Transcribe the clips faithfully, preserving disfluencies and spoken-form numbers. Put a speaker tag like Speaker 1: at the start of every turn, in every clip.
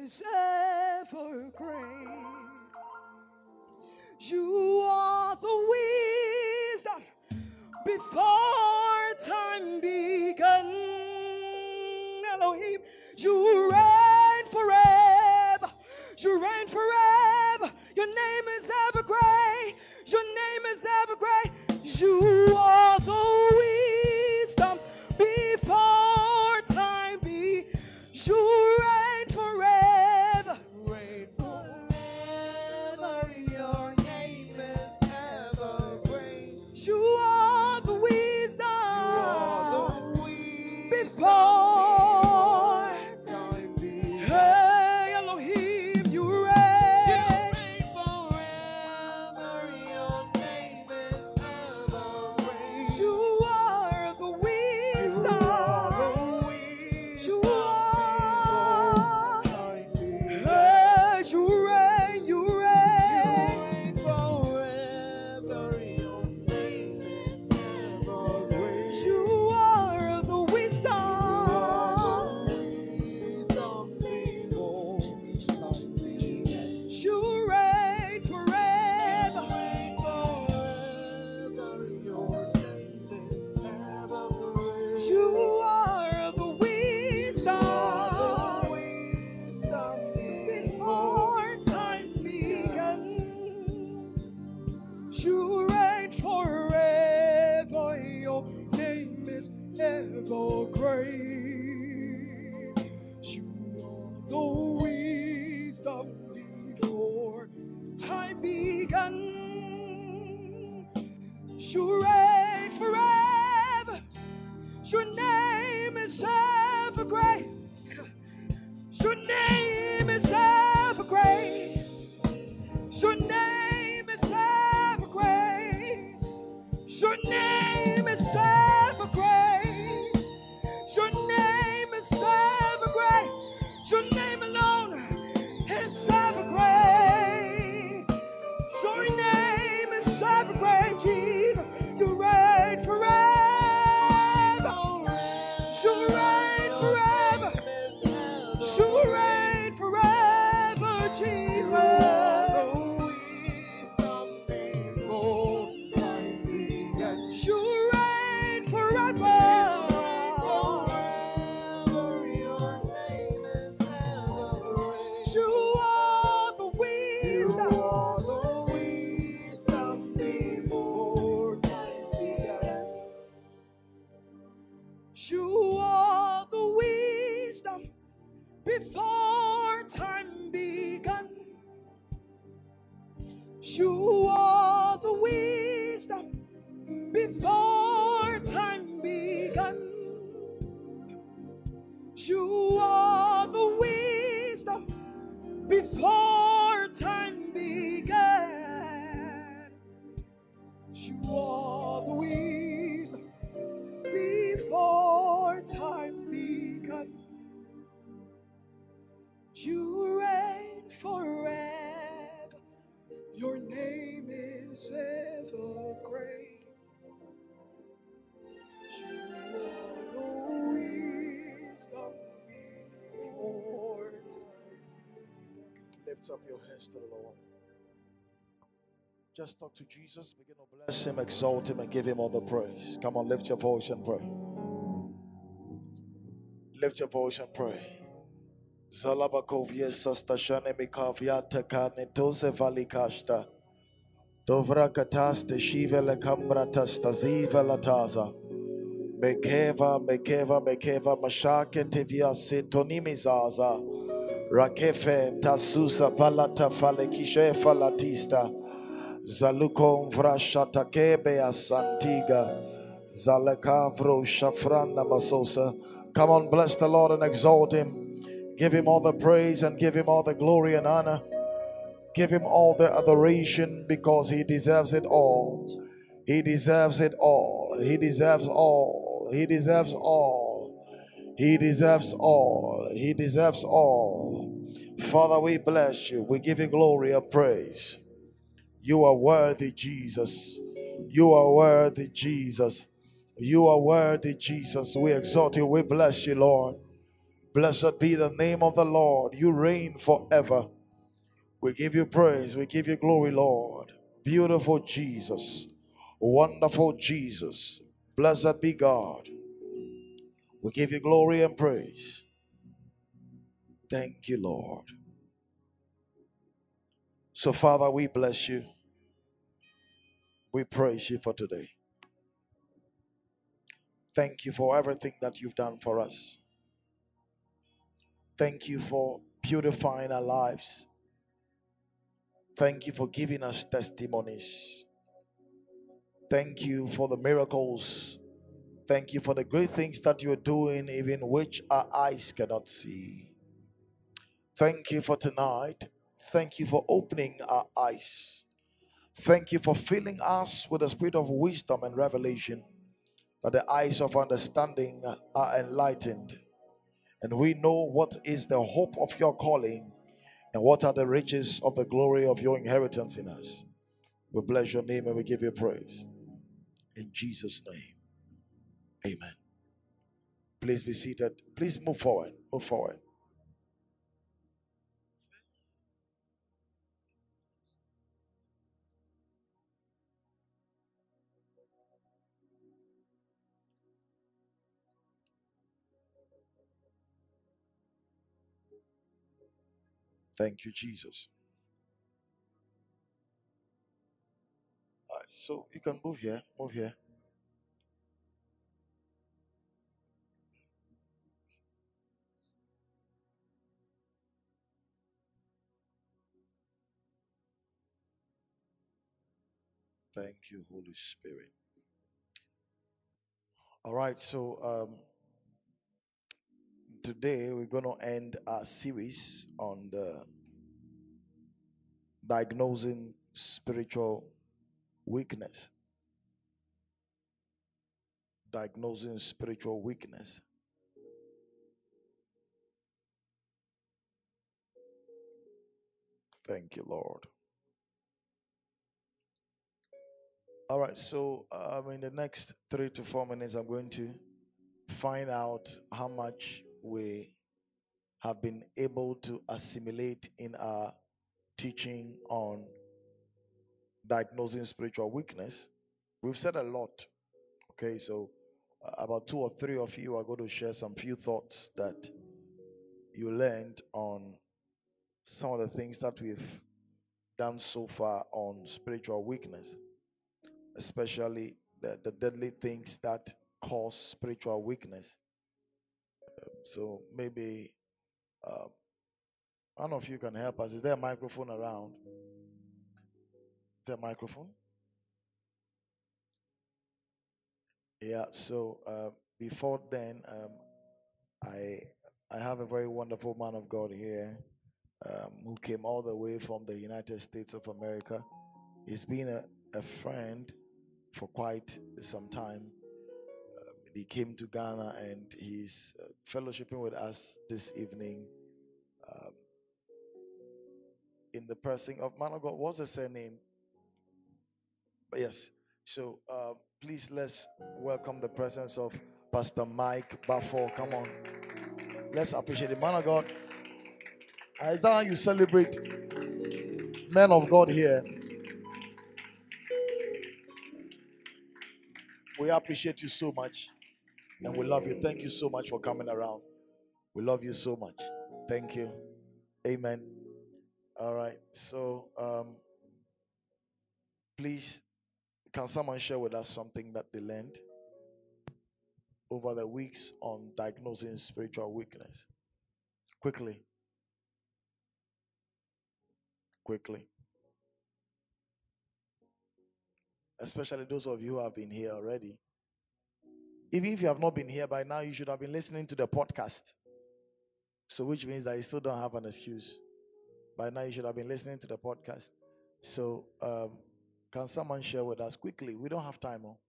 Speaker 1: is ever great. You are the wisdom before time began. Elohim, you reign forever. You reign forever. Your name is ever great. Your name is ever great. You are the wisdom before time be. You reign forever.
Speaker 2: Reign forever. Your name is ever great.
Speaker 1: You are the wisdom,
Speaker 2: You are the wisdom
Speaker 1: before
Speaker 2: time began.
Speaker 1: hey Elohim, you
Speaker 2: You
Speaker 1: reign.
Speaker 2: reign forever. Your name is ever great.
Speaker 1: You are the
Speaker 2: You
Speaker 1: wisdom.
Speaker 2: are the
Speaker 1: You
Speaker 2: wisdom
Speaker 1: are.
Speaker 2: time began.
Speaker 1: Hey, you reign, you
Speaker 2: You
Speaker 1: reign.
Speaker 2: reign forever. Your name is ever great.
Speaker 1: You are the wisdom. You reign forever. You are the wisdom before time began. You reign forever. Your name is ever great. You are the wisdom before time began. You reign forever. Your name is ever great. Your name is ever great. Your name is ever great. Your name is ever great. Your name is ever great. Your name alone is ever great. Your name is ever great, Jesus. You reign forever. You reign forever. You reign forever, Jesus. You reign forever. You are the wisdom. You are the wisdom before time began. You are the wisdom before time began. You are the wisdom before time began. You are the wisdom before time began. You reign forever. Your name is ever great. You are the wisdom before time. Lift up your hands to the Lord. Just talk to Jesus. Begin to bless him, exalt him, and give him all the praise. Come on, lift your voice and pray. Lift your voice and pray. Zalabakovie sastashane mikaviata kanetose valikashta. Dovra kataste shivele kamratasta ziva lataza. Mekeva, mekeva, mekeva, mashake tivia sintonimizaza. Rakefe tasusa valata falekishe falatista. Zalukom vrashatakebe asantiga. Zalekavro shafrana masosa. Come on, bless the Lord and exalt him. Give him all the praise and give him all the glory and honor. Give him all the adoration because he deserves it all. He deserves it all. He deserves all. He deserves all. He deserves all. He deserves all. Father, we bless you. We give you glory and praise. You are worthy, Jesus. You are worthy, Jesus. You are worthy, Jesus. We exalt you. We bless you, Lord. Blessed be the name of the Lord. You reign forever. We give you praise. We give you glory, Lord. Beautiful Jesus. Wonderful Jesus. Blessed be God. We give you glory and praise. Thank you, Lord. So, Father, we bless you. We praise you for today. Thank you for everything that you've done for us. Thank you for purifying our lives. Thank you for giving us testimonies. Thank you for the miracles. Thank you for the great things that you're doing, even which our eyes cannot see. Thank you for tonight. Thank you for opening our eyes. Thank you for filling us with the spirit of wisdom and revelation, that the eyes of understanding are enlightened, and we know what is the hope of your calling and what are the riches of the glory of your inheritance in us. We bless your name and we give you praise. In Jesus' name, amen. Please be seated. Please move forward. Move forward. Thank you, Jesus. All right, so you can move here. Move here. Thank you, Holy Spirit. All right, so um, today we're going to end our series on the diagnosing spiritual weakness. Diagnosing spiritual weakness. Thank you, Lord. All right, so um, in the next three to four minutes, I'm going to find out how much we have been able to assimilate in our teaching on diagnosing spiritual weakness. We've said a lot, okay? So, uh, about two or three of you are going to share some few thoughts that you learned on some of the things that we've done so far on spiritual weakness, especially the, the deadly things that cause spiritual weakness. So, maybe uh, one of you can help us. Is there a microphone around? Is there a microphone? Yeah, so uh, before then, um, I I have a very wonderful man of God here um, who came all the way from the United States of America. He's been a, a friend for quite some time. Um, he came to Ghana and he's uh, fellowshipping with us this evening um, in the person of man of God. What's the surname? Yes. So uh, please let's welcome the presence of Pastor Mike Bafo. Come on. Let's appreciate the man of God. Uh, Is that how you celebrate men of God here? We appreciate you so much and we love you. Thank you so much for coming around. We love you so much. Thank you. Amen. All right. So, um, please, can someone share with us something that they learned over the weeks on diagnosing spiritual weakness? Quickly. Quickly. Especially those of you who have been here already. Even if you have not been here by now, you should have been listening to the podcast. So, which means that you still don't have an excuse. By now, you should have been listening to the podcast. So, um, can someone share with us quickly? We don't have time. Oh.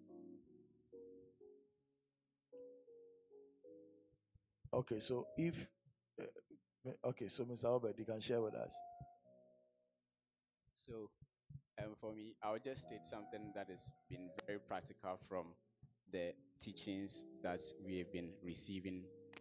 Speaker 1: Okay, so if, uh, okay, so Mister Albert, you can share with us.
Speaker 3: So, um, for me, I would just state something that has been very practical from the teachings that we have been receiving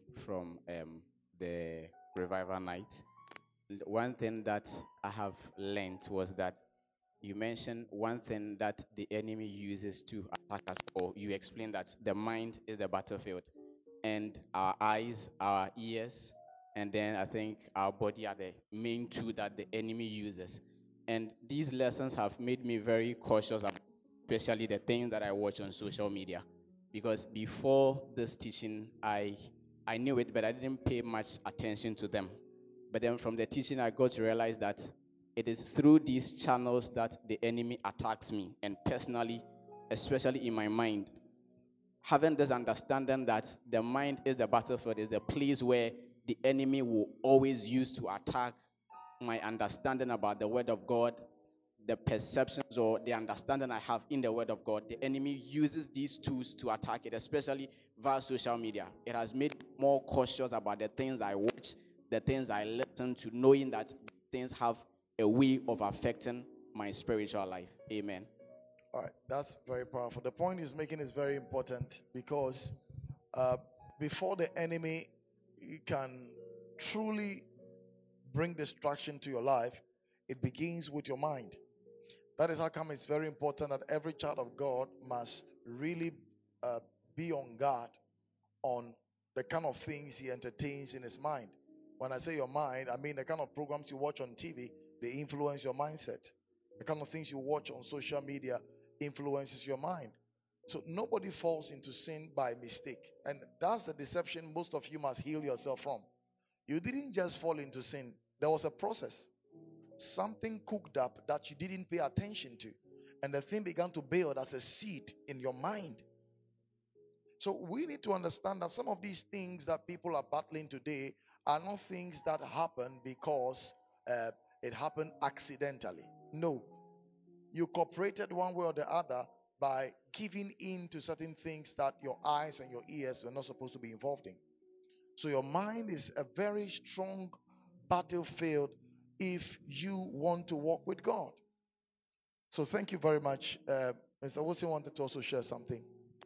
Speaker 3: from um, the revival night. L- One thing that I have learned was that you mentioned one thing that the enemy uses to attack us, or you explained that the mind is the battlefield, and our eyes, our ears, and then I think our body are the main two that the enemy uses. And these lessons have made me very cautious, ab- especially the things that I watch on social media, because before this teaching, I I knew it, but I didn't pay much attention to them. But then from the teaching, I got to realize that it is through these channels that the enemy attacks me, and personally, especially in my mind. Having this understanding that the mind is the battlefield, is the place where the enemy will always use to attack my understanding about the word of God, the perceptions or the understanding I have in the word of God. The enemy uses these tools to attack it, especially via social media. It has made me more cautious about the things I watch, the things I listen to, knowing that things have a way of affecting my spiritual life. Amen.
Speaker 1: All right, that's very powerful. The point he's making is very important because uh, before the enemy can truly bring destruction to your life, it begins with your mind. That is how come it's very important that every child of God must really uh, be on guard on the kind of things he entertains in his mind. When I say your mind, I mean the kind of programs you watch on T V, they influence your mindset. The kind of things you watch on social media influences your mind. So nobody falls into sin by mistake. And that's the deception most of you must heal yourself from. You didn't just fall into sin, there was a process. Something cooked up that you didn't pay attention to. And the thing began to build as a seed in your mind. So we need to understand that some of these things that people are battling today are not things that happen because uh, it happened accidentally. No, you cooperated one way or the other by giving in to certain things that your eyes and your ears were not supposed to be involved in. So your mind is a very strong battlefield if you want to walk with God. So thank you very much. Uh, Mister Wilson wanted to also share something.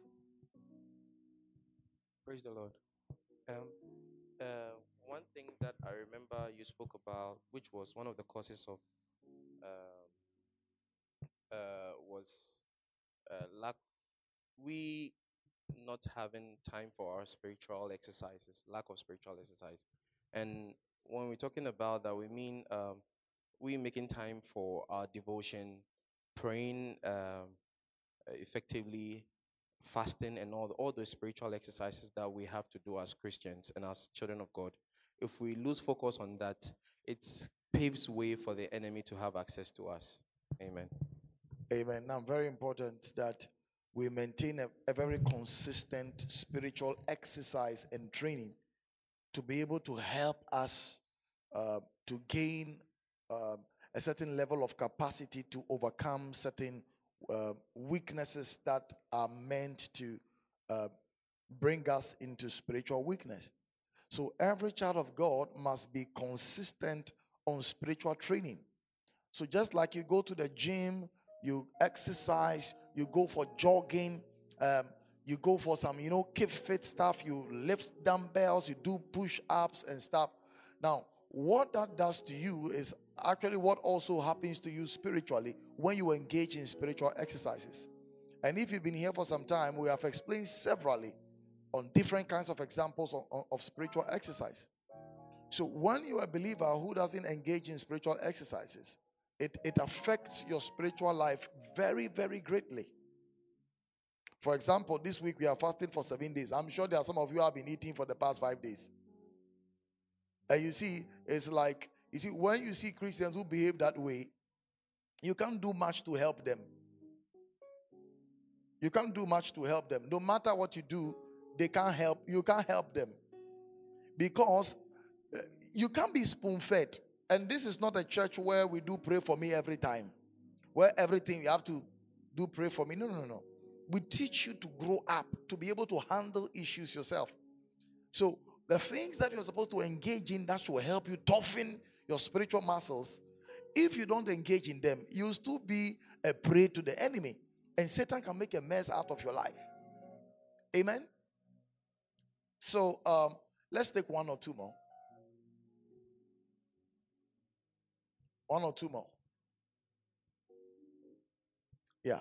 Speaker 4: Praise the Lord. Um, uh, one thing that I remember you spoke about, which was one of the causes of, um, uh, was uh, lack. We not having time for our spiritual exercises, lack of spiritual exercise, and when we're talking about that, we mean um, we making time for our devotion, praying um, effectively, fasting, and all all those spiritual exercises that we have to do as Christians and as children of God. If we lose focus on that, it paves way for the enemy to have access to us. Amen.
Speaker 1: Amen. Now, very important that we maintain a, a very consistent spiritual exercise and training to be able to help us uh, to gain uh, a certain level of capacity to overcome certain uh, weaknesses that are meant to uh, bring us into spiritual weakness. So every child of God must be consistent on spiritual training. So just like you go to the gym, you exercise, you go for jogging, um, you go for some, you know, keep fit stuff, you lift dumbbells, you do push-ups and stuff. Now, what that does to you is actually what also happens to you spiritually when you engage in spiritual exercises. And if you've been here for some time, we have explained severally on different kinds of examples of, of, of spiritual exercise. So when you're a believer who doesn't engage in spiritual exercises, it, it affects your spiritual life very, very greatly. For example, this week we are fasting for seven days. I'm sure there are some of you who have been eating for the past five days. And you see, it's like, you see, when you see Christians who behave that way, you can't do much to help them. You can't do much to help them. No matter what you do, they can't help. You can't help them. Because uh, you can't be spoon-fed. And this is not a church where we do pray for me every time. Where everything you have to do pray for me. No, no, no, no. We teach you to grow up, to be able to handle issues yourself. So the things that you're supposed to engage in that will help you toughen your spiritual muscles, if you don't engage in them, you'll still be a prey to the enemy. And Satan can make a mess out of your life. Amen? So um, Let's take one or two more. One or two more. Yeah.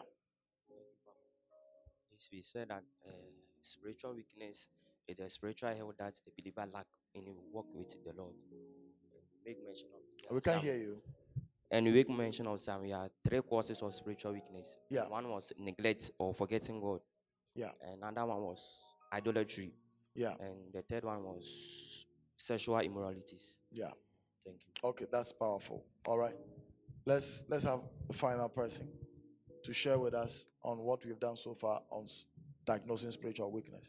Speaker 5: Yes, we said that uh, spiritual weakness is a spiritual health that a believer lack in his walk with the Lord. Make mention of uh,
Speaker 1: We can't
Speaker 5: some-
Speaker 1: hear you.
Speaker 5: And we make mention of some. We have three causes of spiritual weakness.
Speaker 1: Yeah.
Speaker 5: One was neglect or forgetting God.
Speaker 1: Yeah.
Speaker 5: Another one was idolatry.
Speaker 1: Yeah.
Speaker 5: And the third one was sexual immoralities.
Speaker 1: Yeah.
Speaker 5: Thank you.
Speaker 1: Okay, that's powerful. All right. Let's let's have the final person to share with us on what we've done so far on s- diagnosing spiritual weakness.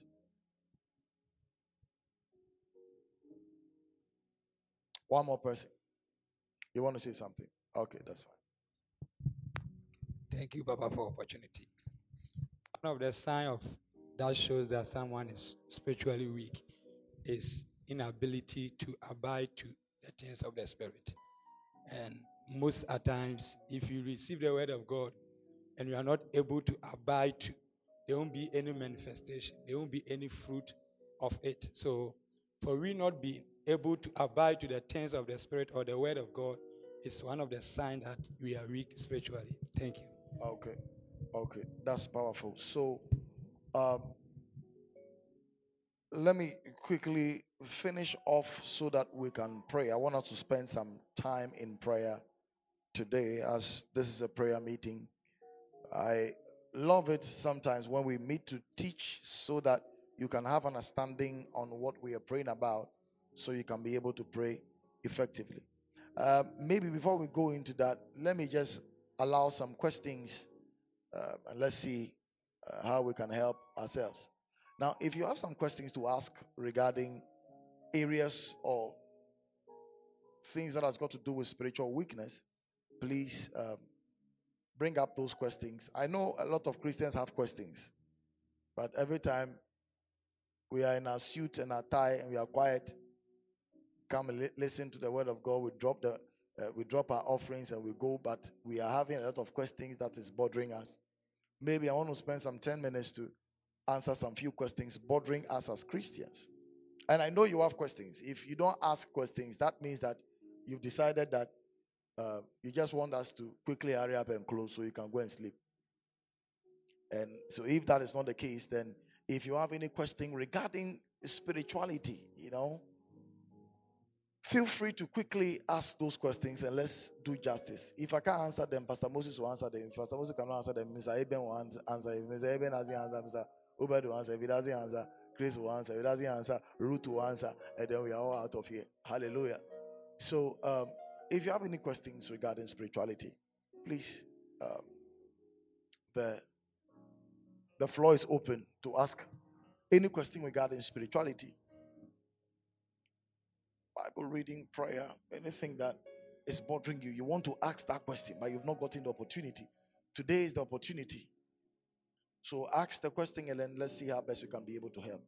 Speaker 1: One more person. You want to say something? Okay, that's fine.
Speaker 6: Thank you, Baba, for opportunity. One of the signs of that shows that someone is spiritually weak is inability to abide to the things of the spirit. And most at times, if you receive the word of God and you are not able to abide to, there won't be any manifestation. There won't be any fruit of it. So, for we not being able to abide to the things of the spirit or the word of God is one of the signs that we are weak spiritually. Thank you.
Speaker 1: Okay. Okay, that's powerful. So, um, let me quickly finish off so that we can pray. I want us to spend some time in prayer today, as this is a prayer meeting. I love it sometimes when we meet to teach so that you can have an understanding on what we are praying about so you can be able to pray effectively. Um, maybe before we go into that, let me just allow some questions um, and let's see uh, how we can help ourselves. Now, if you have some questions to ask regarding areas or things that has got to do with spiritual weakness, please um, bring up those questions. I know a lot of Christians have questions, but every time we are in our suit and our tie and we are quiet, come and li- listen to the word of God. We drop the uh, we drop our offerings and we go, but we are having a lot of questions that is bothering us. Maybe I want to spend some ten minutes to answer some few questions bothering us as Christians. And I know you have questions. If you don't ask questions, that means that you've decided that uh, you just want us to quickly hurry up and close so you can go and sleep. And so if that is not the case, then if you have any question regarding spirituality, you know, feel free to quickly ask those questions and let's do justice. If I can't answer them, Pastor Moses will answer them. If Pastor Moses cannot answer them, Mister Eben will ans- answer. If Mister Eben doesn't answer, Mister Obed will answer. If he doesn't answer, Chris will answer. If he doesn't answer, Ruth will answer. And then we are all out of here. Hallelujah. So, um, if you have any questions regarding spirituality, please, um, the, the floor is open to ask any question regarding spirituality. Bible reading, prayer, anything that is bothering you, you want to ask that question, but you've not gotten the opportunity. Today is the opportunity. So ask the question and then let's see how best we can be able to help.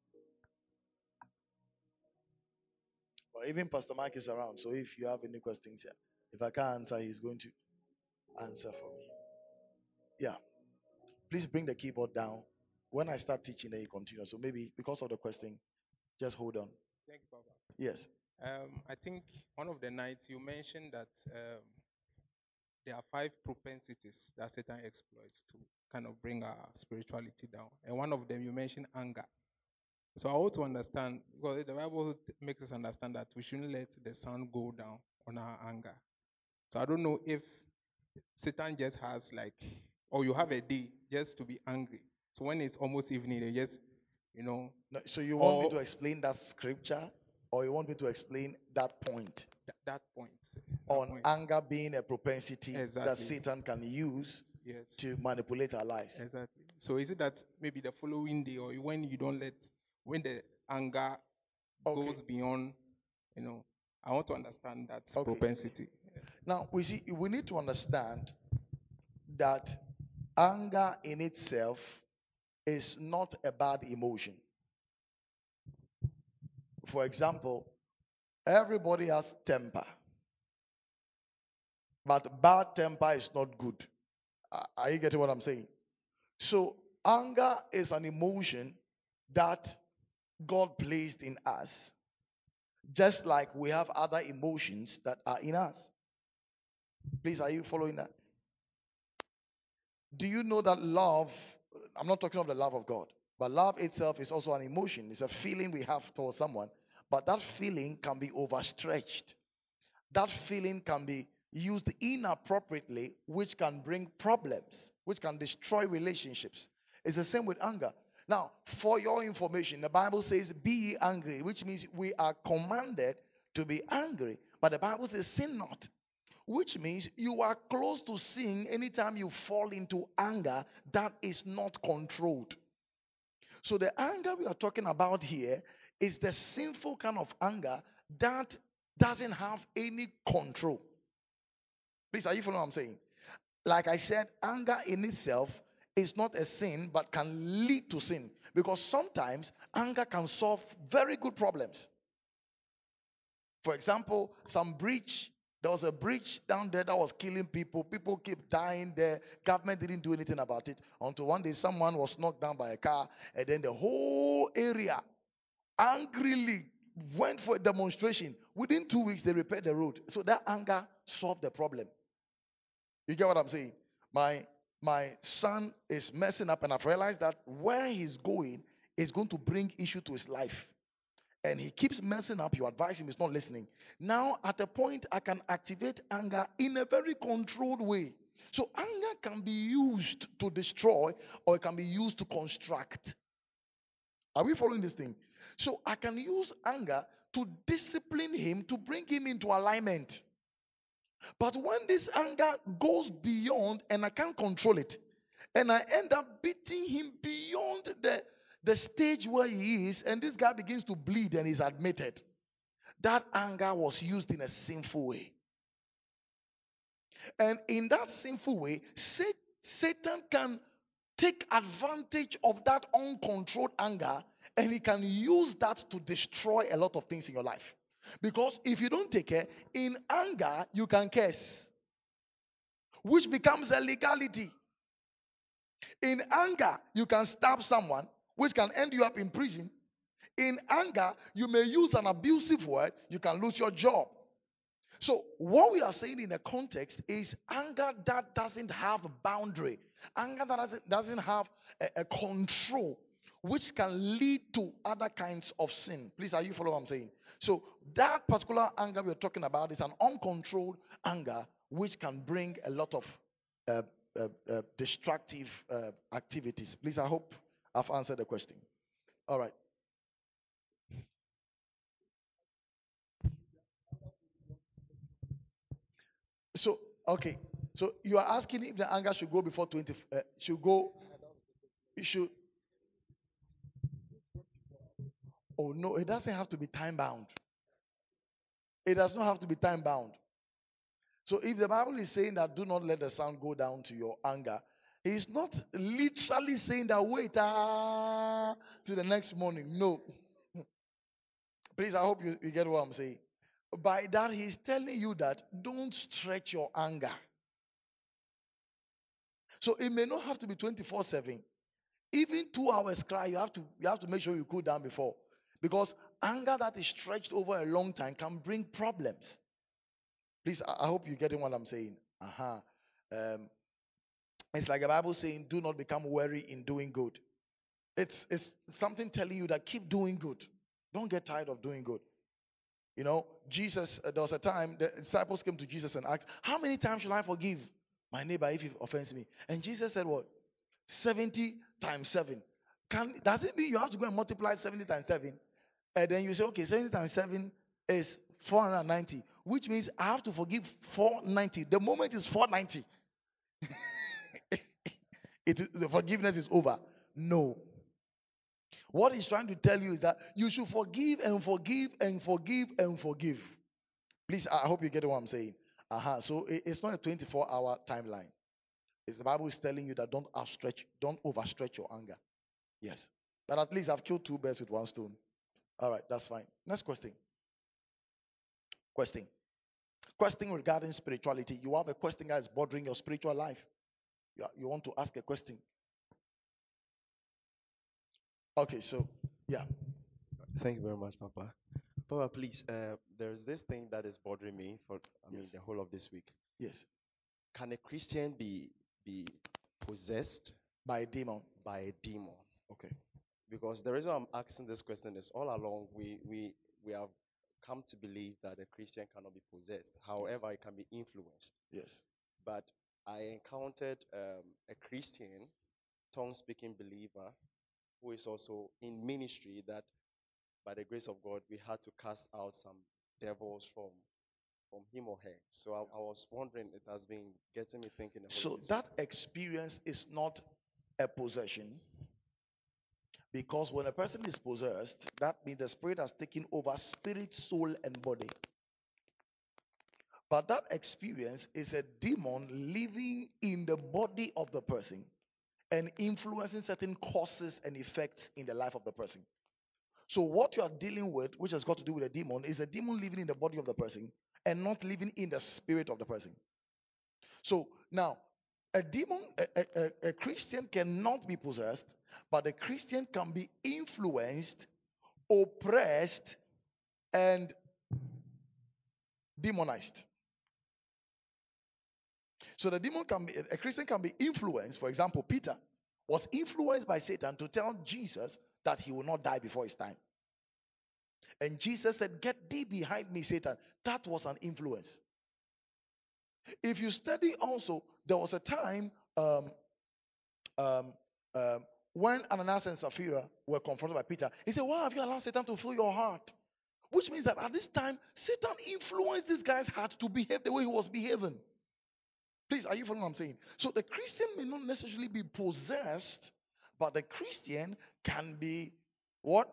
Speaker 1: Or even Pastor Mike is around, so if you have any questions here, if I can't answer, he's going to answer for me. Yeah. Please bring the keyboard down. When I start teaching, then you continue. So maybe because of the question, just hold on.
Speaker 7: Thank you, Papa.
Speaker 1: Yes.
Speaker 7: Um, I think one of the nights you mentioned that um, there are five propensities that Satan exploits to kind of bring our spirituality down. And one of them you mentioned anger. So I want to understand, because the Bible t- makes us understand that we shouldn't let the sun go down on our anger. So I don't know if Satan just has like, or you have a day just to be angry. So when it's almost evening, they just, you know,
Speaker 1: No, so you want me
Speaker 7: Or-
Speaker 1: to explain that scripture, or you want me to explain that point
Speaker 7: th- that point. that
Speaker 1: on
Speaker 7: point.
Speaker 1: anger being a propensity that
Speaker 7: Exactly.
Speaker 1: Satan can use
Speaker 7: Yes.
Speaker 1: to manipulate our lives?
Speaker 7: Exactly. So is it that maybe the following day or when you don't let, when the anger
Speaker 1: Okay.
Speaker 7: goes beyond, you know, I want to understand that
Speaker 1: Okay.
Speaker 7: propensity.
Speaker 1: Now, we see we need to understand that anger in itself is not a bad emotion. For example, everybody has temper, but bad temper is not good. Are- Are you getting what I'm saying? So, anger is an emotion that God placed in us, just like we have other emotions that are in us. Please, are you following that? Do you know that love, I'm not talking of the love of God, but love itself is also an emotion. It's a feeling we have towards someone, but that feeling can be overstretched. That feeling can be used inappropriately, which can bring problems, which can destroy relationships. It's the same with anger. Now, for your information, the Bible says, be ye angry, which means we are commanded to be angry. But the Bible says, sin not, which means you are close to sin anytime you fall into anger that is not controlled. So the anger we are talking about here is the sinful kind of anger that doesn't have any control. Please, are you following what I'm saying? Like I said, anger in itself is not a sin, but can lead to sin. Because sometimes anger can solve very good problems. For example, some breach, there was a breach down there that was killing people. People keep dying there. Government didn't do anything about it until one day someone was knocked down by a car, and then the whole area angrily went for a demonstration. Within two weeks, they repaired the road. So that anger solved the problem. You get what I'm saying? My my son is messing up, and I've realized that where he's going is going to bring issue to his life. And he keeps messing up. You advise him, he's not listening. Now, at a point, I can activate anger in a very controlled way. So anger can be used to destroy, or it can be used to construct. Are we following this thing? So I can use anger to discipline him, to bring him into alignment. But when this anger goes beyond and I can't control it, and I end up beating him beyond the, the stage where he is, and this guy begins to bleed and is admitted, that anger was used in a sinful way. And in that sinful way, Satan can take advantage of that uncontrolled anger, and he can use that to destroy a lot of things in your life. Because if you don't take care, in anger, you can curse, which becomes a legality. In anger, you can stab someone, which can end you up in prison. In anger, you may use an abusive word, you can lose your job. So what we are saying in the context is anger that doesn't have a boundary. Anger that doesn't, doesn't have a, a control, which can lead to other kinds of sin. Please, are you following what I'm saying? So that particular anger we're talking about is an uncontrolled anger, which can bring a lot of uh, uh, uh, destructive uh, activities. Please, I hope I've answered the question. All right. So, okay. So you are asking if the anger should go before twenty, uh, should go, it should. Oh, no, it doesn't have to be time bound. It does not have to be time bound. So if the Bible is saying that do not let the sun go down to your anger, it's not literally saying that wait ah, to the next morning. No. Please, I hope you, you get what I'm saying. By that, he's telling you that don't stretch your anger. So it may not have to be twenty-four seven. Even two hours cry, you have to you have to make sure you cool down before. Because anger that is stretched over a long time can bring problems. Please, I, I hope you're getting what I'm saying. Uh-huh. Um, it's like the Bible saying, do not become weary in doing good. It's, it's something telling you that keep doing good. Don't get tired of doing good. You know, Jesus, uh, there was a time the disciples came to Jesus and asked, how many times shall I forgive my neighbor if he offends me? And Jesus said what? seventy times seven. Can, does it mean you have to go and multiply seventy times seven? And then you say, okay, seventy times seven is four hundred ninety, which means I have to forgive four hundred ninety. The moment is four hundred ninety. it, the forgiveness is over. No. What he's trying to tell you is that you should forgive and forgive and forgive and forgive. Please, I hope you get what I'm saying. Uh-huh. So it, it's not a twenty-four hour timeline. It's the Bible is telling you that don't outstretch, don't overstretch your anger. Yes. But at least I've killed two birds with one stone. All right, that's fine. Next question. Question. Question regarding spirituality. You have a question that is bothering your spiritual life. You, you want to ask a question. Okay, so, yeah.
Speaker 8: Thank you very much, Papa. Papa, please, uh, there's this thing that is bothering me for, I mean,
Speaker 1: Yes.
Speaker 8: the whole of this week.
Speaker 1: Yes.
Speaker 8: Can a Christian be be possessed
Speaker 1: By a demon.
Speaker 8: by a demon?
Speaker 1: Okay.
Speaker 8: Because the reason I'm asking this question is all along we we we have come to believe that a Christian cannot be possessed. However, it can be influenced.
Speaker 1: Yes.
Speaker 8: But I encountered um, a Christian, tongue-speaking believer, who is also in ministry that, by the grace of God, we had to cast out some devils from from him or her. So I, I was wondering, it has been getting me thinking. The whole
Speaker 1: So
Speaker 8: of this
Speaker 1: that experience is not a possession, because when a person is possessed, that means the spirit has taken over spirit, soul, and body. But that experience is a demon living in the body of the person and influencing certain causes and effects in the life of the person. So what you are dealing with, which has got to do with a demon, is a demon living in the body of the person and not living in the spirit of the person. So now, a demon, a, a, a- a Christian cannot be possessed, but a Christian can be influenced, oppressed, and demonized. So the demon can be, a Christian can be influenced. For example, Peter was influenced by Satan to tell Jesus that he will not die before his time. And Jesus said, "Get thee behind me, Satan." That was an influence. If you study also, there was a time um, um, um, when Ananias and Sapphira were confronted by Peter. He said, "Why have you allowed Satan to fill your heart?" Which means that at this time, Satan influenced this guy's heart to behave the way he was behaving. Please, are you following what I'm saying? So the Christian may not necessarily be possessed, but the Christian can be what?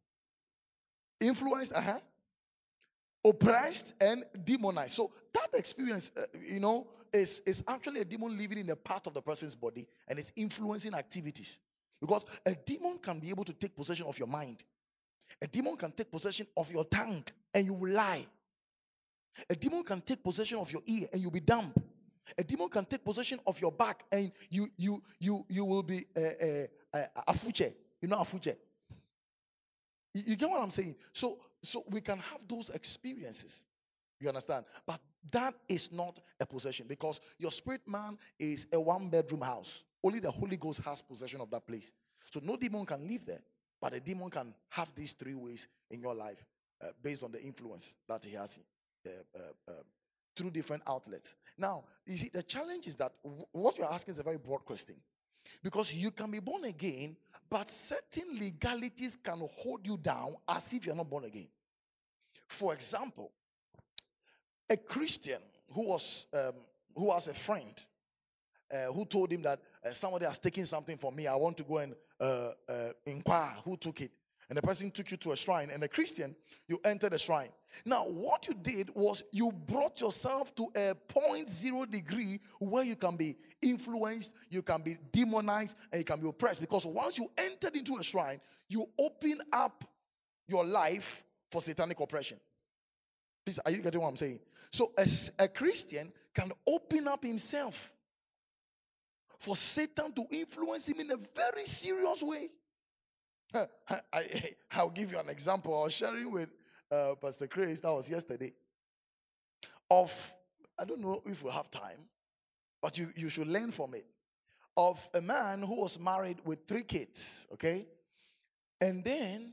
Speaker 1: Influenced, uh-huh, oppressed, and demonized. So that experience, uh, you know, is, is actually a demon living in a part of the person's body and is influencing activities. Because a demon can be able to take possession of your mind. A demon can take possession of your tongue and you will lie. A demon can take possession of your ear and you'll be dumb. A demon can take possession of your back and you you you you will be a uh, uh, uh, afuche. You know afuche. You, you get what I'm saying? So so we can have those experiences. You understand? But that is not a possession, because your spirit man is a one bedroom house. Only the Holy Ghost has possession of that place. So no demon can live there, but a demon can have these three ways in your life uh, based on the influence that he has uh, uh, uh, through different outlets. Now, you see, the challenge is that w- what you're asking is a very broad question, because you can be born again, but certain legalities can hold you down as if you're not born again. For example, a Christian who was um, who has a friend uh, who told him that uh, somebody has taken something from me. I want to go and uh, uh, inquire who took it. And the person took you to a shrine. And a Christian, you entered the shrine. Now, what you did was you brought yourself to a point zero degree where you can be influenced, you can be demonized, and you can be oppressed. Because once you entered into a shrine, you open up your life for satanic oppression. Please, are you getting what I'm saying? So a, s- a Christian can open up himself for Satan to influence him in a very serious way. I, I'll give you an example. I was sharing with uh, Pastor Chris, that was yesterday, of, I don't know if we have time, but you, you should learn from it, of a man who was married with three kids, okay? And then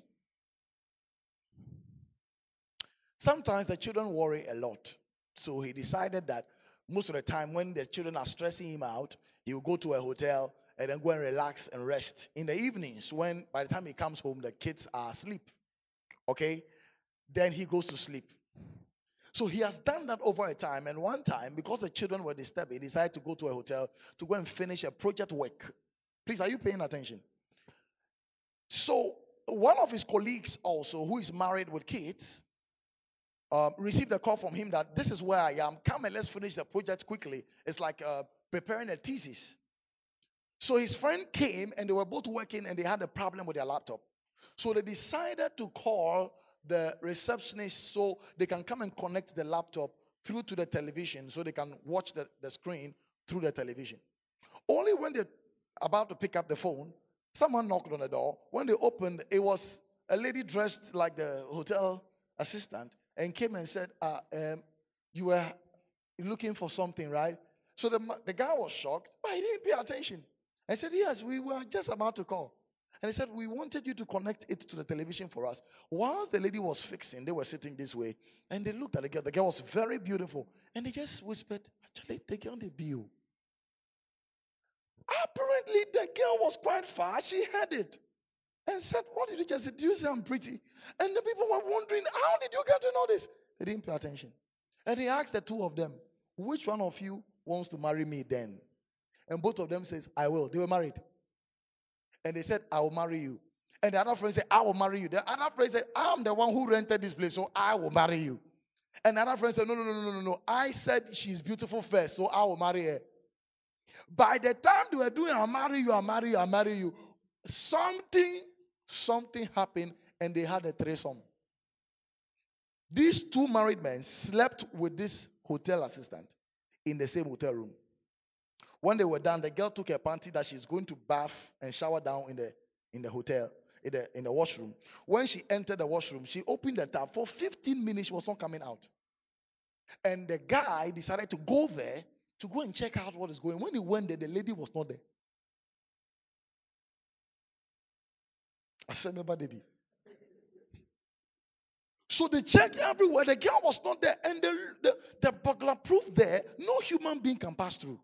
Speaker 1: sometimes the children worry a lot. So he decided that most of the time when the children are stressing him out, he will go to a hotel and then go and relax and rest. In the evenings, when by the time he comes home, the kids are asleep. Okay? Then he goes to sleep. So he has done that over a time. And one time, because the children were disturbed, he decided to go to a hotel to go and finish a project work. Please, are you paying attention? So one of his colleagues also, who is married with kids, um, received a call from him that this is where I am. Come and let's finish the project quickly. It's like uh, preparing a thesis. So his friend came and they were both working and they had a problem with their laptop. So they decided to call the receptionist so they can come and connect the laptop through to the television so they can watch the, the screen through the television. Only when they're about to pick up the phone, someone knocked on the door. When they opened, it was a lady dressed like the hotel assistant and came and said, uh, um, you were looking for something, right? So the, ma- the guy was shocked, but he didn't pay attention. I said, yes, we were just about to call. And he said, we wanted you to connect it to the television for us. Whilst the lady was fixing, they were sitting this way, and they looked at the girl. The girl was very beautiful. And they just whispered, actually, the girl did you. Apparently, the girl was quite far. She heard it and said, what did you just say? Did you say I'm pretty? And the people were wondering, how did you get to know this? They didn't pay attention. And he asked the two of them, which one of you wants to marry me then? And both of them says, I will. They were married. And they said, I will marry you. And the other friend said, I will marry you. The other friend said, I'm the one who rented this place, so I will marry you. And the other friend said, no, no, no, no, no, no. I said she's beautiful first, so I will marry her. By the time they were doing, I'll marry you, I'll marry you, I'll marry you, something, something happened, and they had a threesome. These two married men slept with this hotel assistant in the same hotel room. When they were done, the girl took a panty that she's going to bath and shower down in the in the hotel, in the in the washroom. When she entered the washroom, she opened the tap. For fifteen minutes, she was not coming out. And the guy decided to go there to go and check out what is going on. When he went there, the lady was not there. I said, remember, baby. So they checked everywhere. The girl was not there. And the, the, the burglar proof there, no human being can pass through.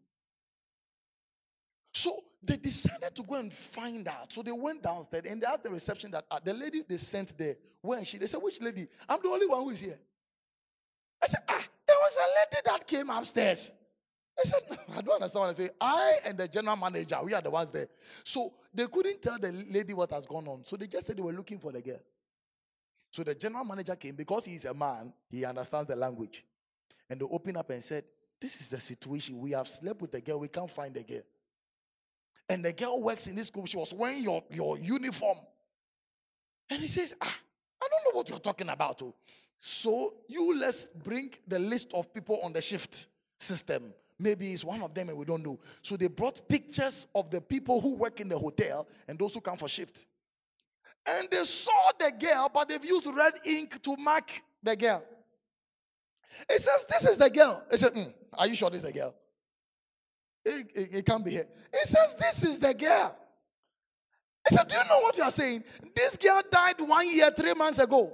Speaker 1: So they decided to go and find out. So they went downstairs and they asked the reception that uh, the lady they sent there, where is she? They said, which lady? I'm the only one who is here. I said, ah, there was a lady that came upstairs. I said, no, I don't understand what I say. I and the general manager, we are the ones there. So they couldn't tell the lady what has gone on. So they just said they were looking for the girl. So the general manager came because he is a man, he understands the language. And they opened up and said, this is the situation. We have slept with the girl, we can't find the girl. And the girl works in this school. She was wearing your, your uniform. And he says, ah, I don't know what you're talking about. Oh. So you let's bring the list of people on the shift system. Maybe it's one of them and we don't know. So they brought pictures of the people who work in the hotel and those who come for shift. And they saw the girl, but they've used red ink to mark the girl. It says, this is the girl. It said, mm, are you sure this is the girl? It, it, it can't be here. It says, this is the girl. He said, do you know what you are saying? This girl died one year, three months ago.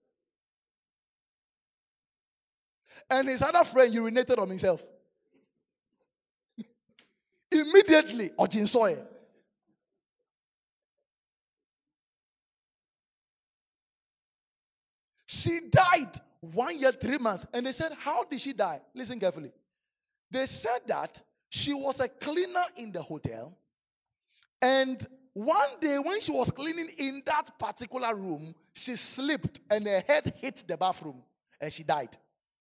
Speaker 1: And his other friend urinated on himself. Immediately, Ojinsoye. She died one year, three months. And they said, how did she die? Listen carefully. They said that she was a cleaner in the hotel. And one day when she was cleaning in that particular room, she slipped and her head hit the bathroom and she died.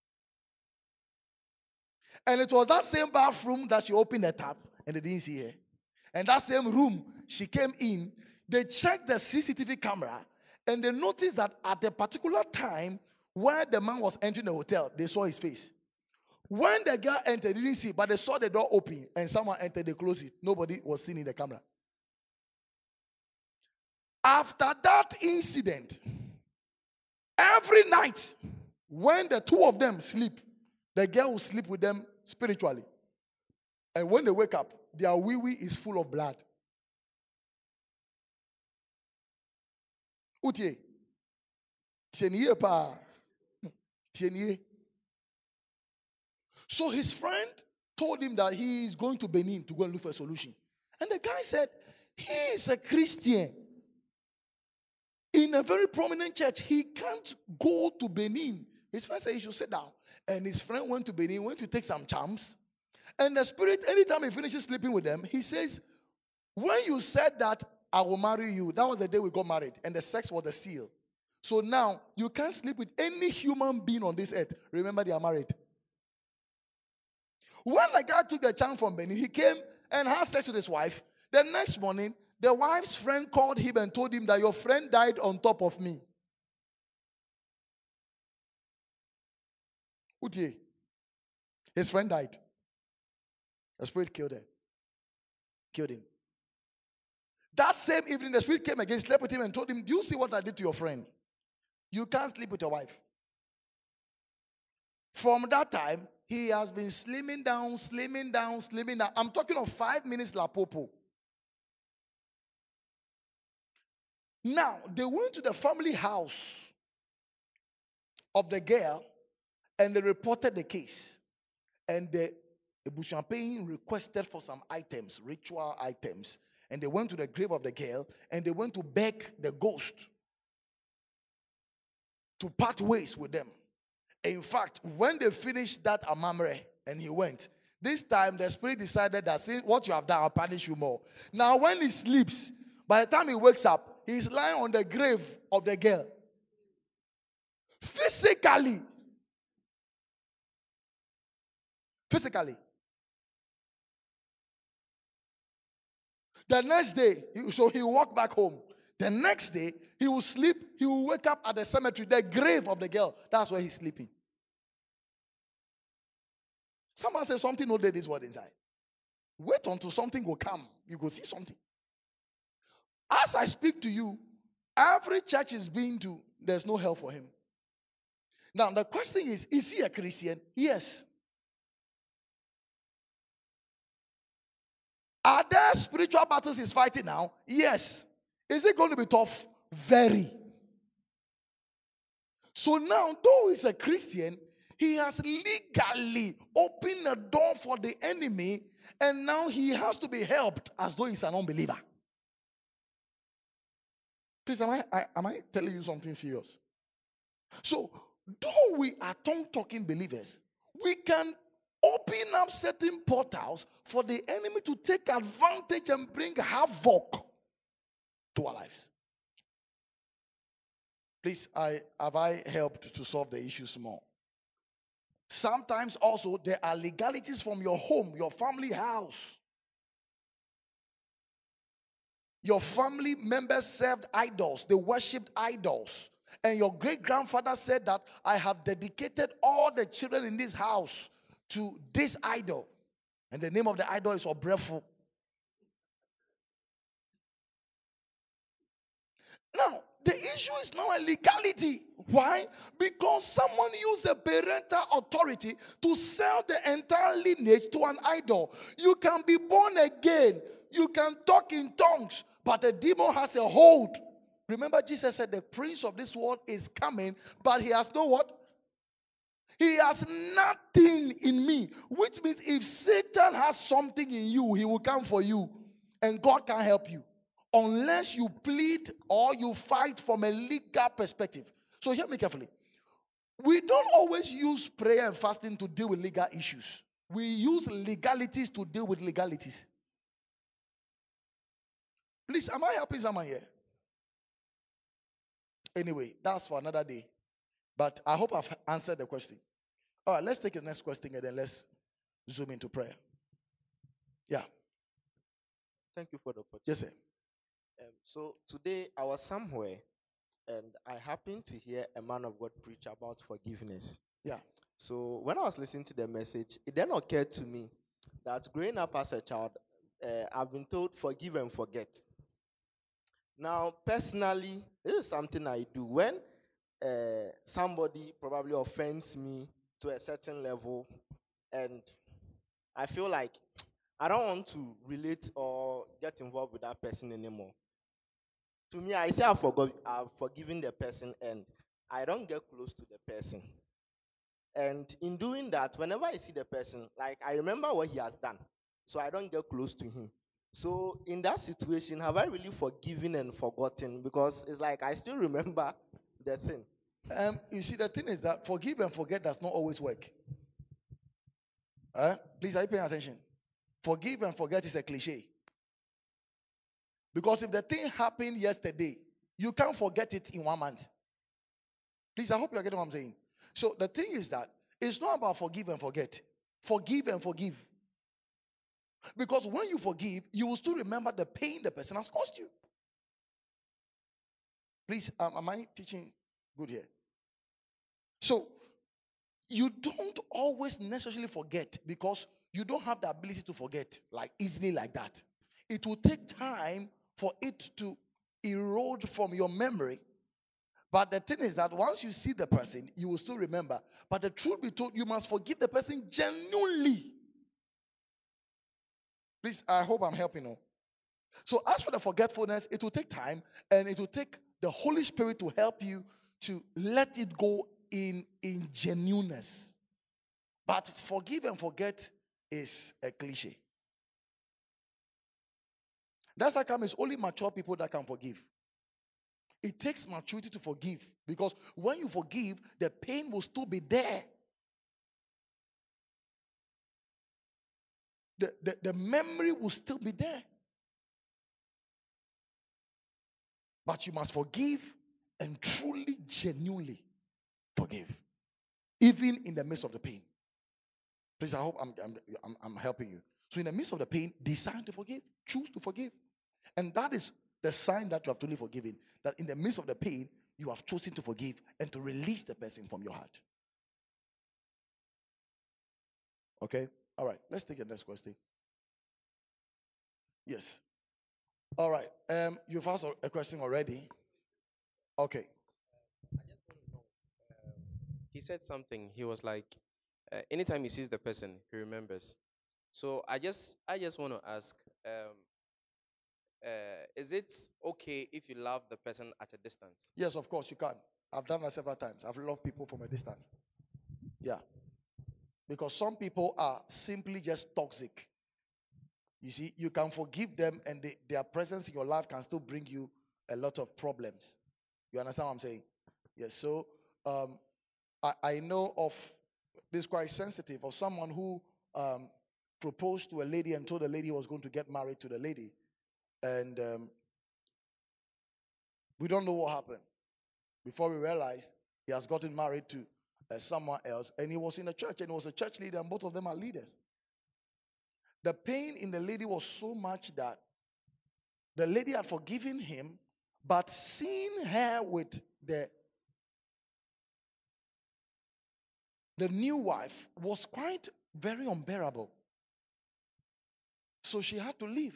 Speaker 1: And it was that same bathroom that she opened the tap and they didn't see her. And that same room, she came in. They checked the C C T V camera and they noticed that at a particular time where the man was entering the hotel, they saw his face. When the girl entered, they didn't see, but they saw the door open and someone entered, they closed it. Nobody was seen in the camera. After that incident, every night when the two of them sleep, the girl will sleep with them spiritually. And when they wake up, their wee-wee is full of blood. Utie. Tienye pa. Tienye. So his friend told him that he is going to Benin to go and look for a solution. And the guy said, he is a Christian. In a very prominent church, he can't go to Benin. His friend said he should sit down. And his friend went to Benin, went to take some charms. And the spirit, anytime he finishes sleeping with them, he says, when you said that I will marry you, that was the day we got married. And the sex was the seal. So now, you can't sleep with any human being on this earth. Remember, they are married. When the guy took the charm from Benin, he came and had sex with his wife. The next morning, the wife's friend called him and told him that your friend died on top of me. Utie. His friend died. The spirit killed him. Killed him. That same evening, the spirit came again, slept with him, and told him, do you see what I did to your friend? You can't sleep with your wife. From that time, he has been slimming down, slimming down, slimming down. I'm talking of five minutes la popo. Now, they went to the family house of the girl and they reported the case. And the Ebushamping requested for some items, ritual items. And they went to the grave of the girl and they went to beg the ghost to part ways with them. In fact, when they finished that amamre and he went, this time the spirit decided that, see what you have done, I'll punish you more. Now when he sleeps, by the time he wakes up, he's lying on the grave of the girl. Physically. Physically. The next day, so he walked back home. The next day, he will sleep, he will wake up at the cemetery, the grave of the girl. That's where he's sleeping. Someone says something no day this word inside. Wait until something will come. You go see something. As I speak to you, every church is being to, there's no help for him. Now the question is, is he a Christian? Yes. Are there spiritual battles he's fighting now? Yes. Is it going to be tough? Very. So now, though he's a Christian, he has legally opened a door for the enemy, and now he has to be helped as though he's an unbeliever. Please, am I, I, am I telling you something serious? So, though we are tongue-talking believers, we can open up certain portals for the enemy to take advantage and bring havoc to our lives. Please, I have I helped to solve the issues more. Sometimes also there are legalities from your home, your family house. Your family members served idols, they worshipped idols. And your great-grandfather said that I have dedicated all the children in this house to this idol. And the name of the idol is Obrefo. Now, the issue is now a legality. Why? Because someone used the parental authority to sell the entire lineage to an idol. You can be born again. You can talk in tongues. But the demon has a hold. Remember, Jesus said the prince of this world is coming, but he has no what? He has nothing in me. Which means if Satan has something in you, he will come for you. And God can't help you. Unless you plead or you fight from a legal perspective. So hear me carefully. We don't always use prayer and fasting to deal with legal issues. We use legalities to deal with legalities. Please, am I helping someone here? Anyway, that's for another day. But I hope I've answered the question. All right, let's take the next question and then let's zoom into prayer. Yeah.
Speaker 8: Thank you for the opportunity.
Speaker 1: Yes, sir.
Speaker 8: Um, so today I was somewhere and I happened to hear a man of God preach about forgiveness.
Speaker 1: Yeah.
Speaker 8: So when I was listening to the message, it then occurred to me that growing up as a child, uh, I've been told forgive and forget. Now, personally, this is something I do. When uh, somebody probably offends me to a certain level and I feel like I don't want to relate or get involved with that person anymore. To me, I say I've, forgo- I've forgiven the person and I don't get close to the person. And in doing that, whenever I see the person, like I remember what he has done, so I don't get close to him. So in that situation, have I really forgiven and forgotten? Because it's like I still remember the thing.
Speaker 1: Um, you see, the thing is that forgive and forget does not always work. Uh, please, are you paying attention? Forgive and forget is a cliche. Because if the thing happened yesterday, you can't forget it in one month. Please, I hope you're getting what I'm saying. So the thing is that it's not about forgive and forget. Forgive and forgive. Because when you forgive, you will still remember the pain the person has caused you. Please, um, am I teaching good here? So, you don't always necessarily forget because you don't have the ability to forget like easily like that. It will take time for it to erode from your memory. But the thing is that once you see the person, you will still remember. But the truth be told, you must forgive the person genuinely. Please, I hope I'm helping you. So as for the forgetfulness, it will take time, and it will take the Holy Spirit to help you to let it go in, in genuineness. But forgive and forget is a cliche. That's how come it's only mature people that can forgive. It takes maturity to forgive, because when you forgive, the pain will still be there. The, the, the memory will still be there. But you must forgive and truly, genuinely forgive, even in the midst of the pain. Please, I hope I'm, I'm, I'm, I'm helping you. So in the midst of the pain, decide to forgive. Choose to forgive. And that is the sign that you have truly forgiven. That in the midst of the pain, you have chosen to forgive and to release the person from your heart. Okay? All right. Let's take the next question. Yes. All right. Um, you've asked a question already. Okay.
Speaker 4: He said something. He was like, uh, anytime he sees the person, he remembers. So I just, I just want to ask, um, uh, is it okay if you love the person at a distance?
Speaker 1: Yes, of course you can. I've done that several times. I've loved people from a distance. Yeah. Because some people are simply just toxic. You see, you can forgive them, and they, their presence in your life can still bring you a lot of problems. You understand what I'm saying? Yes. So um, I, I know of this quite sensitive of someone who um, proposed to a lady and told the lady he was going to get married to the lady, and um, we don't know what happened. Before we realized, he has gotten married to uh, someone else, and he was in a church, and he was a church leader, and both of them are leaders. The pain in the lady was so much that the lady had forgiven him, but seeing her with the, the new wife was quite very unbearable. So she had to leave,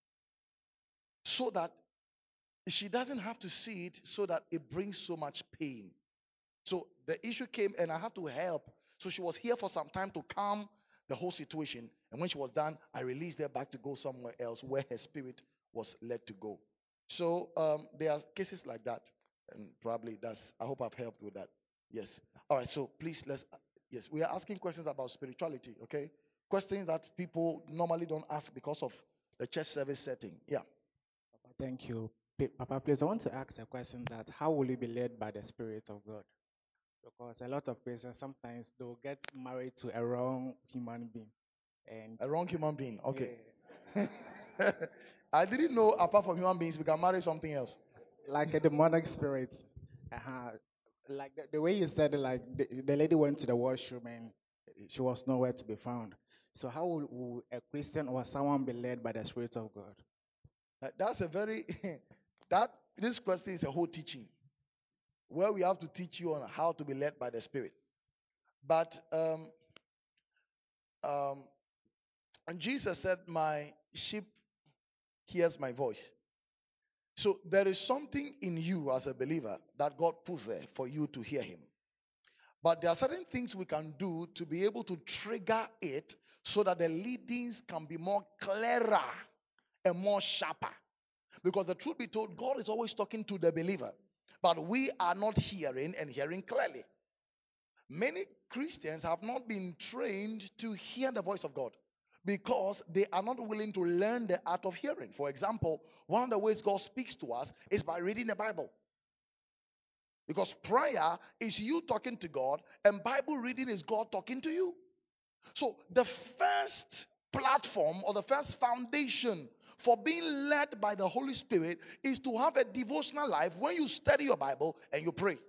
Speaker 1: so that she doesn't have to see it, so that it brings so much pain. So the issue came, and I had to help. So she was here for some time to calm the whole situation. And when she was done, I released her back to go somewhere else where her spirit was led to go. So um, there are cases like that. And probably that's, I hope I've helped with that. Yes. All right. So please, let's, yes, we are asking questions about spirituality. Okay. Questions that people normally don't ask because of the church service setting. Yeah.
Speaker 3: Papa, thank you. P- Papa, please, I want to ask a question that how will you be led by the Spirit of God? Because a lot of Christians, sometimes they'll get married to a wrong human being. And
Speaker 1: A wrong human being. Okay.
Speaker 3: yeah,
Speaker 1: I didn't know apart from human beings, we can marry something else.
Speaker 3: like a demonic spirit. Uh-huh. Like the, the way you said it, like the, the lady went to the washroom and she was nowhere to be found. So how will, will a Christian or someone be led by the Spirit of God?
Speaker 1: Uh, That's a very, that, this question is a whole teaching where we have to teach you on how to be led by the Spirit. But um, um, and Jesus said, my sheep hears my voice. So there is something in you as a believer that God puts there for you to hear him. But there are certain things we can do to be able to trigger it so that the leadings can be more clearer and more sharper. Because the truth be told, God is always talking to the believer, but we are not hearing and hearing clearly. Many Christians have not been trained to hear the voice of God because they are not willing to learn the art of hearing. For example, one of the ways God speaks to us is by reading the Bible. Because prayer is you talking to God, and Bible reading is God talking to you. So the first platform or the first foundation for being led by the Holy Spirit is to have a devotional life when you study your Bible and you pray.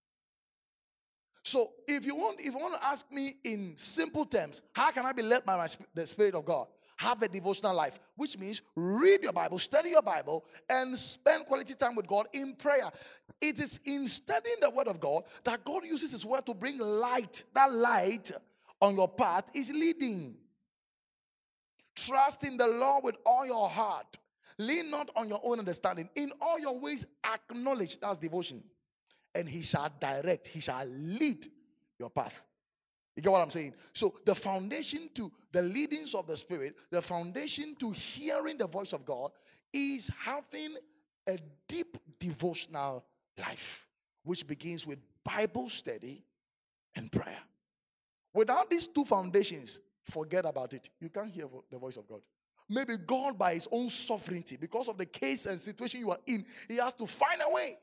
Speaker 1: So if you want, if you want to ask me in simple terms, how can I be led by my, the Spirit of God? Have a devotional life, which means read your Bible, study your Bible, and spend quality time with God in prayer. It is in studying the Word of God that God uses His Word to bring light. That light on your path is leading. Trust in the Lord with all your heart. Lean not on your own understanding. In all your ways, acknowledge. That's devotion. And he shall direct, he shall lead your path. You get what I'm saying? So the foundation to the leadings of the Spirit, the foundation to hearing the voice of God is having a deep devotional life, which begins with Bible study and prayer. Without these two foundations, forget about it. You can't hear the voice of God. Maybe God, by his own sovereignty, because of the case and situation you are in, he has to find a way.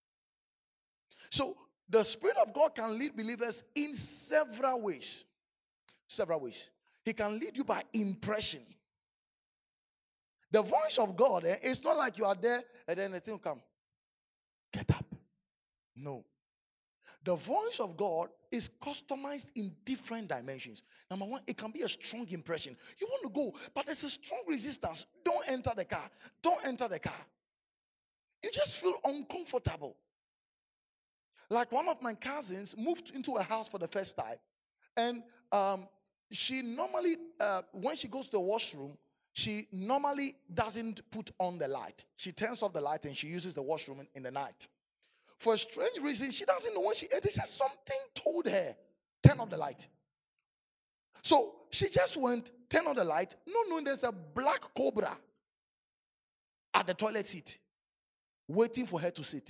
Speaker 1: So the Spirit of God can lead believers in several ways. Several ways. He can lead you by impression. The voice of God, eh, it's not like you are there and then the thing will come. Get up. No. The voice of God is customized in different dimensions. Number one, it can be a strong impression. You want to go, but there's a strong resistance. Don't enter the car. Don't enter the car. You just feel uncomfortable. Like one of my cousins moved into a house for the first time. And um, she normally, uh, when she goes to the washroom, she normally doesn't put on the light. She turns off the light and she uses the washroom in, in the night. For a strange reason, she doesn't know when she ate. It says something told her, turn on the light. So she just went, turn on the light, not knowing there's a black cobra at the toilet seat, waiting for her to sit.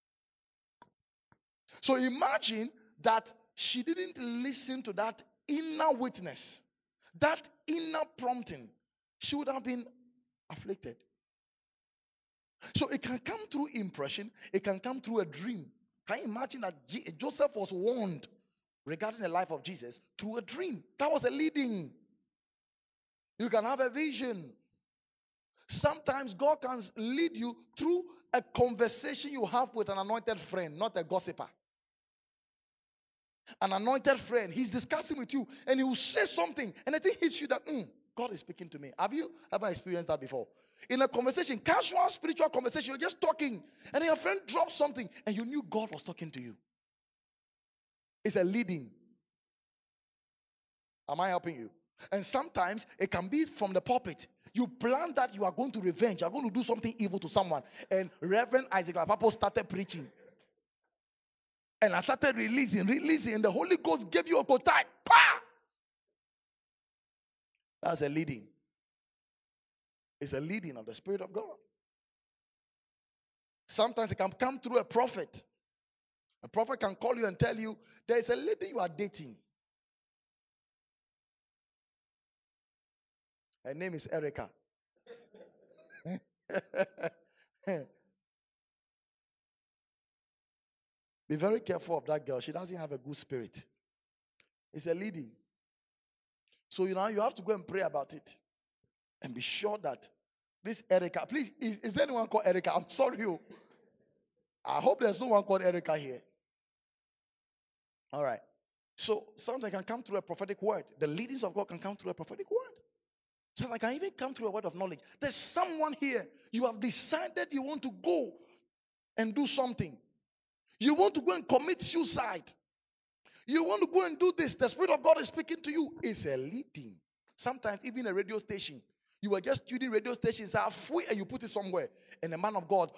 Speaker 1: So imagine that she didn't listen to that inner witness, that inner prompting. She would have been afflicted. So it can come through impression. It can come through a dream. Can you imagine that G- Joseph was warned regarding the life of Jesus through a dream? That was a leading. You can have a vision. Sometimes God can lead you through a conversation you have with an anointed friend, not a gossiper. An anointed friend, he's discussing with you and he will say something and I think hits you that, mm, God is speaking to me. Have you ever experienced that before? In a conversation, casual spiritual conversation, you're just talking and then your friend drops something and you knew God was talking to you. It's a leading. Am I helping you? And sometimes it can be from the pulpit. You plan that you are going to revenge, you are going to do something evil to someone. And Reverend Isaac Lapapo started preaching. And I started releasing, releasing, and the Holy Ghost gave you a good time. Pa! That's a leading. It's a leading of the Spirit of God. Sometimes it can come through a prophet. A prophet can call you and tell you, there is a lady you are dating. Her name is Erica. Be very careful of that girl. She doesn't have a good spirit. It's a leading. So you know you have to go and pray about it. And be sure that this Erica, please, is, is there anyone called Erica? I'm sorry. You. I hope there's no one called Erica here. All right. So sometimes can come through a prophetic word. The leadings of God can come through a prophetic word. Sometimes can even come through a word of knowledge. There's someone here. You have decided you want to go and do something. You want to go and commit suicide. You want to go and do this. The Spirit of God is speaking to you. It's a leading. Sometimes even a radio station. You were just tuning radio stations halfway and you put it somewhere. And the man of God,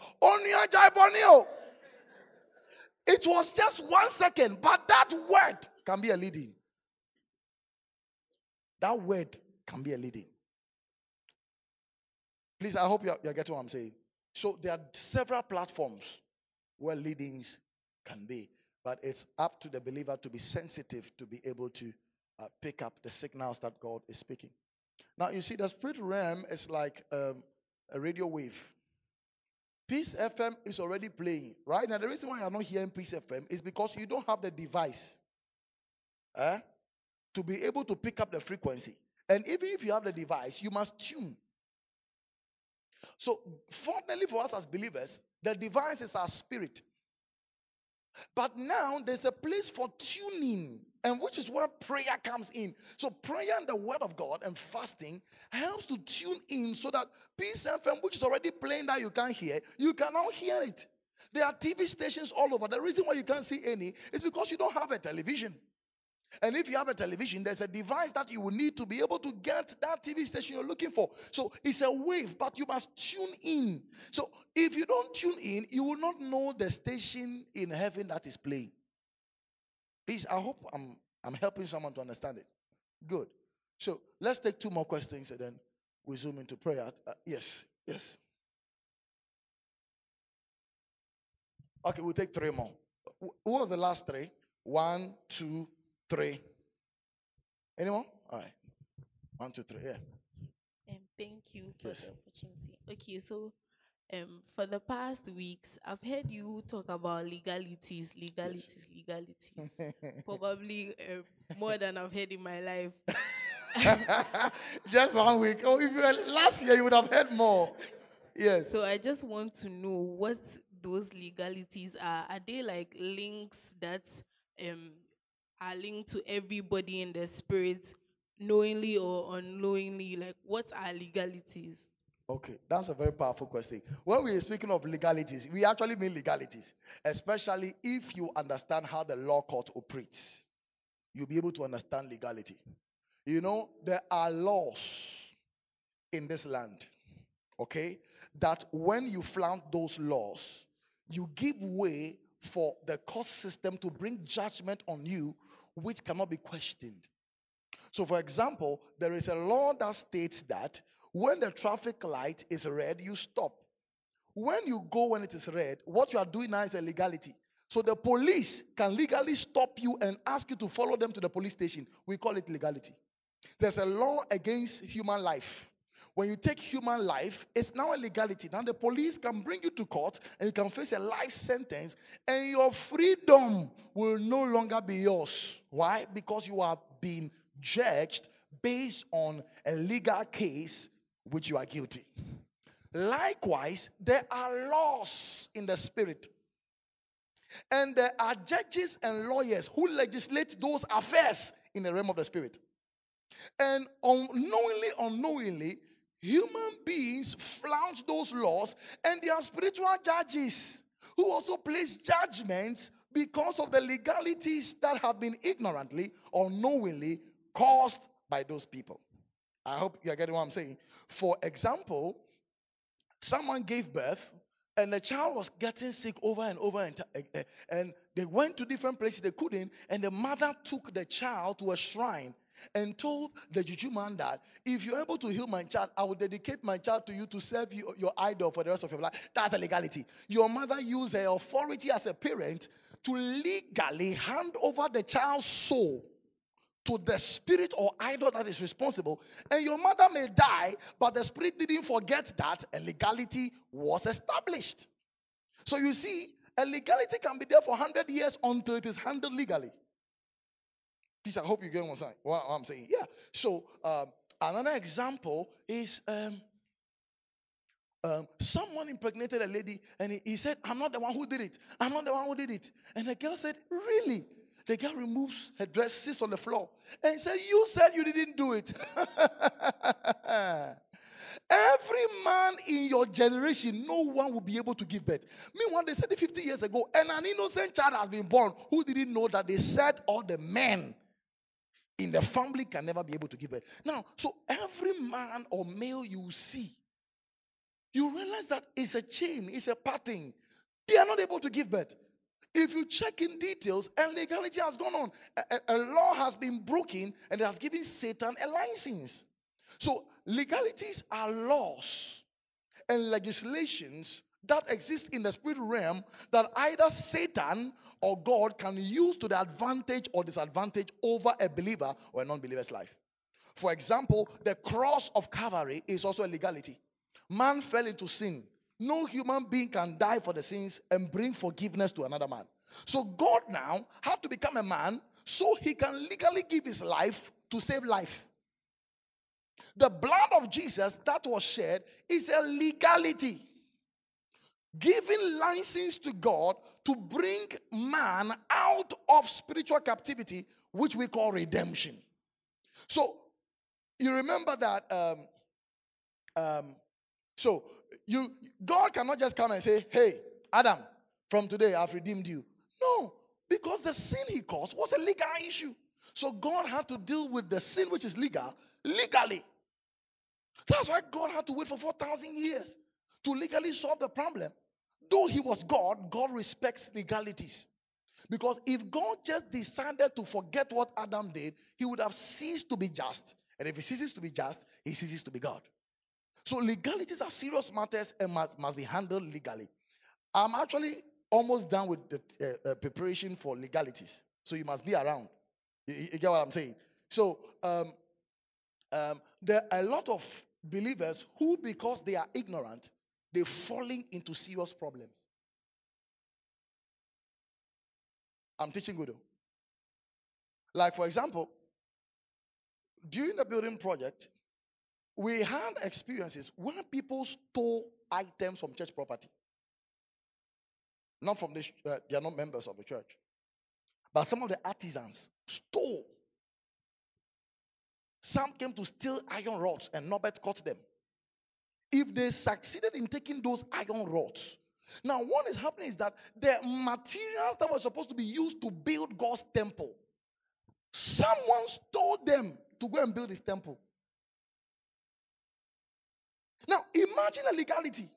Speaker 1: it was just one second, but that word can be a leading. That word can be a leading. Please, I hope you're, you're getting what I'm saying. So there are several platforms where leadings can be. But it's up to the believer to be sensitive to be able to uh, pick up the signals that God is speaking. Now, you see, the spirit realm is like um, a radio wave. Peace F M is already playing. Right now, the reason why you're not hearing Peace F M is because you don't have the device eh, to be able to pick up the frequency. And even if you have the device, you must tune. So, fortunately for us as believers, the device is our spirit. But now there's a place for tuning, and which is where prayer comes in. So prayer and the word of God and fasting helps to tune in so that Peace F M, which is already playing that you can't hear, you can now hear it. There are T V stations all over. The reason why you can't see any is because you don't have a television. And if you have a television, there's a device that you will need to be able to get that T V station you're looking for. So it's a wave, but you must tune in. So if you don't tune in, you will not know the station in heaven that is playing. Please, I hope I'm, I'm helping someone to understand it. Good. So let's take two more questions and then we zoom into prayer. Uh, yes, yes. Okay, we'll take three more. Who was the last three? One, two, three. Anyone? All right. One, two, three. Yeah.
Speaker 9: Um, thank you for
Speaker 1: Yes.
Speaker 9: the opportunity. Okay, so um, for the past weeks, I've heard you talk about legalities, legalities, legalities. Probably uh, more than I've heard in my life.
Speaker 1: Just one week. Oh, if you were last year, you would have had more. Yes.
Speaker 9: So I just want to know what those legalities are. Are they like links that um are linked to everybody in the spirit, knowingly or unknowingly? Like, what are legalities?
Speaker 1: Okay, that's a very powerful question. When we are speaking of legalities, we actually mean legalities, especially if you understand how the law court operates. You'll be able to understand legality. You know, there are laws in this land, okay, that when you flout those laws, you give way for the court system to bring judgment on you, which cannot be questioned. So, for example, there is a law that states that when the traffic light is red, you stop. When you go when it is red, what you are doing now is a legality. So the police can legally stop you and ask you to follow them to the police station. We call it legality. There's a law against human life. When you take human life, it's now a legality. Now the police can bring you to court and you can face a life sentence and your freedom will no longer be yours. Why? Because you are being judged based on a legal case which you are guilty. Likewise, there are laws in the spirit. And there are judges and lawyers who legislate those affairs in the realm of the spirit. And unknowingly, unknowingly, human beings flout those laws, and there are spiritual judges who also place judgments because of the legalities that have been ignorantly or knowingly caused by those people. I hope you are getting what I'm saying. For example, someone gave birth and the child was getting sick over and over and, and they went to different places, they couldn't, and the mother took the child to a shrine and told the juju man that if you're able to heal my child, I will dedicate my child to you to serve you, your idol for the rest of your life. That's a legality. Your mother used her authority as a parent to legally hand over the child's soul to the spirit or idol that is responsible. And your mother may die, but the spirit didn't forget that a legality was established. So you see, a legality can be there for one hundred years until it is handled legally. Please, I hope you get what I'm saying. What I'm saying. Yeah. So um, another example is um, um, someone impregnated a lady, and he, he said, "I'm not the one who did it. I'm not the one who did it." And the girl said, "Really?" The girl removes her dress, sits on the floor, and he said, "You said you didn't do it." Every man in your generation, no one will be able to give birth. Meanwhile, they said it fifty years ago, and an innocent child has been born who didn't know that they said all the men in the family can never be able to give birth. Now, so every man or male you see, you realize that it's a chain, it's a pattern. They are not able to give birth. If you check in details, and legality has gone on, a, a, a law has been broken, and it has given Satan a license. So legalities are laws and legislations that exist in the spirit realm that either Satan or God can use to the advantage or disadvantage over a believer or a non-believer's life. For example, the cross of Calvary is also a legality. Man fell into sin. No human being can die for the sins and bring forgiveness to another man. So God now had to become a man so he can legally give his life to save life. The blood of Jesus that was shed is a legality, giving license to God to bring man out of spiritual captivity, which we call redemption. So you remember that um, um, so you God cannot just come and say, "Hey, Adam, from today I've redeemed you." No, because the sin he caused was a legal issue. So God had to deal with the sin which is legal, legally. That's why God had to wait for four thousand years to legally solve the problem. Though he was God, God respects legalities. Because if God just decided to forget what Adam did, he would have ceased to be just. And if he ceases to be just, he ceases to be God. So legalities are serious matters and must, must be handled legally. I'm actually almost done with the uh, uh, preparation for legalities. So you must be around. You, you get what I'm saying? So um, um, there are a lot of believers who, because they are ignorant, they're falling into serious problems. I'm teaching good. Like, for example, during the building project, we had experiences where people stole items from church property. Not from the, uh, they are not members of the church. But some of the artisans stole. Some came to steal iron rods and Norbert caught them. If they succeeded in taking those iron rods, now what is happening is that the materials that were supposed to be used to build God's temple, someone stole them to go and build his temple. Now imagine a legality.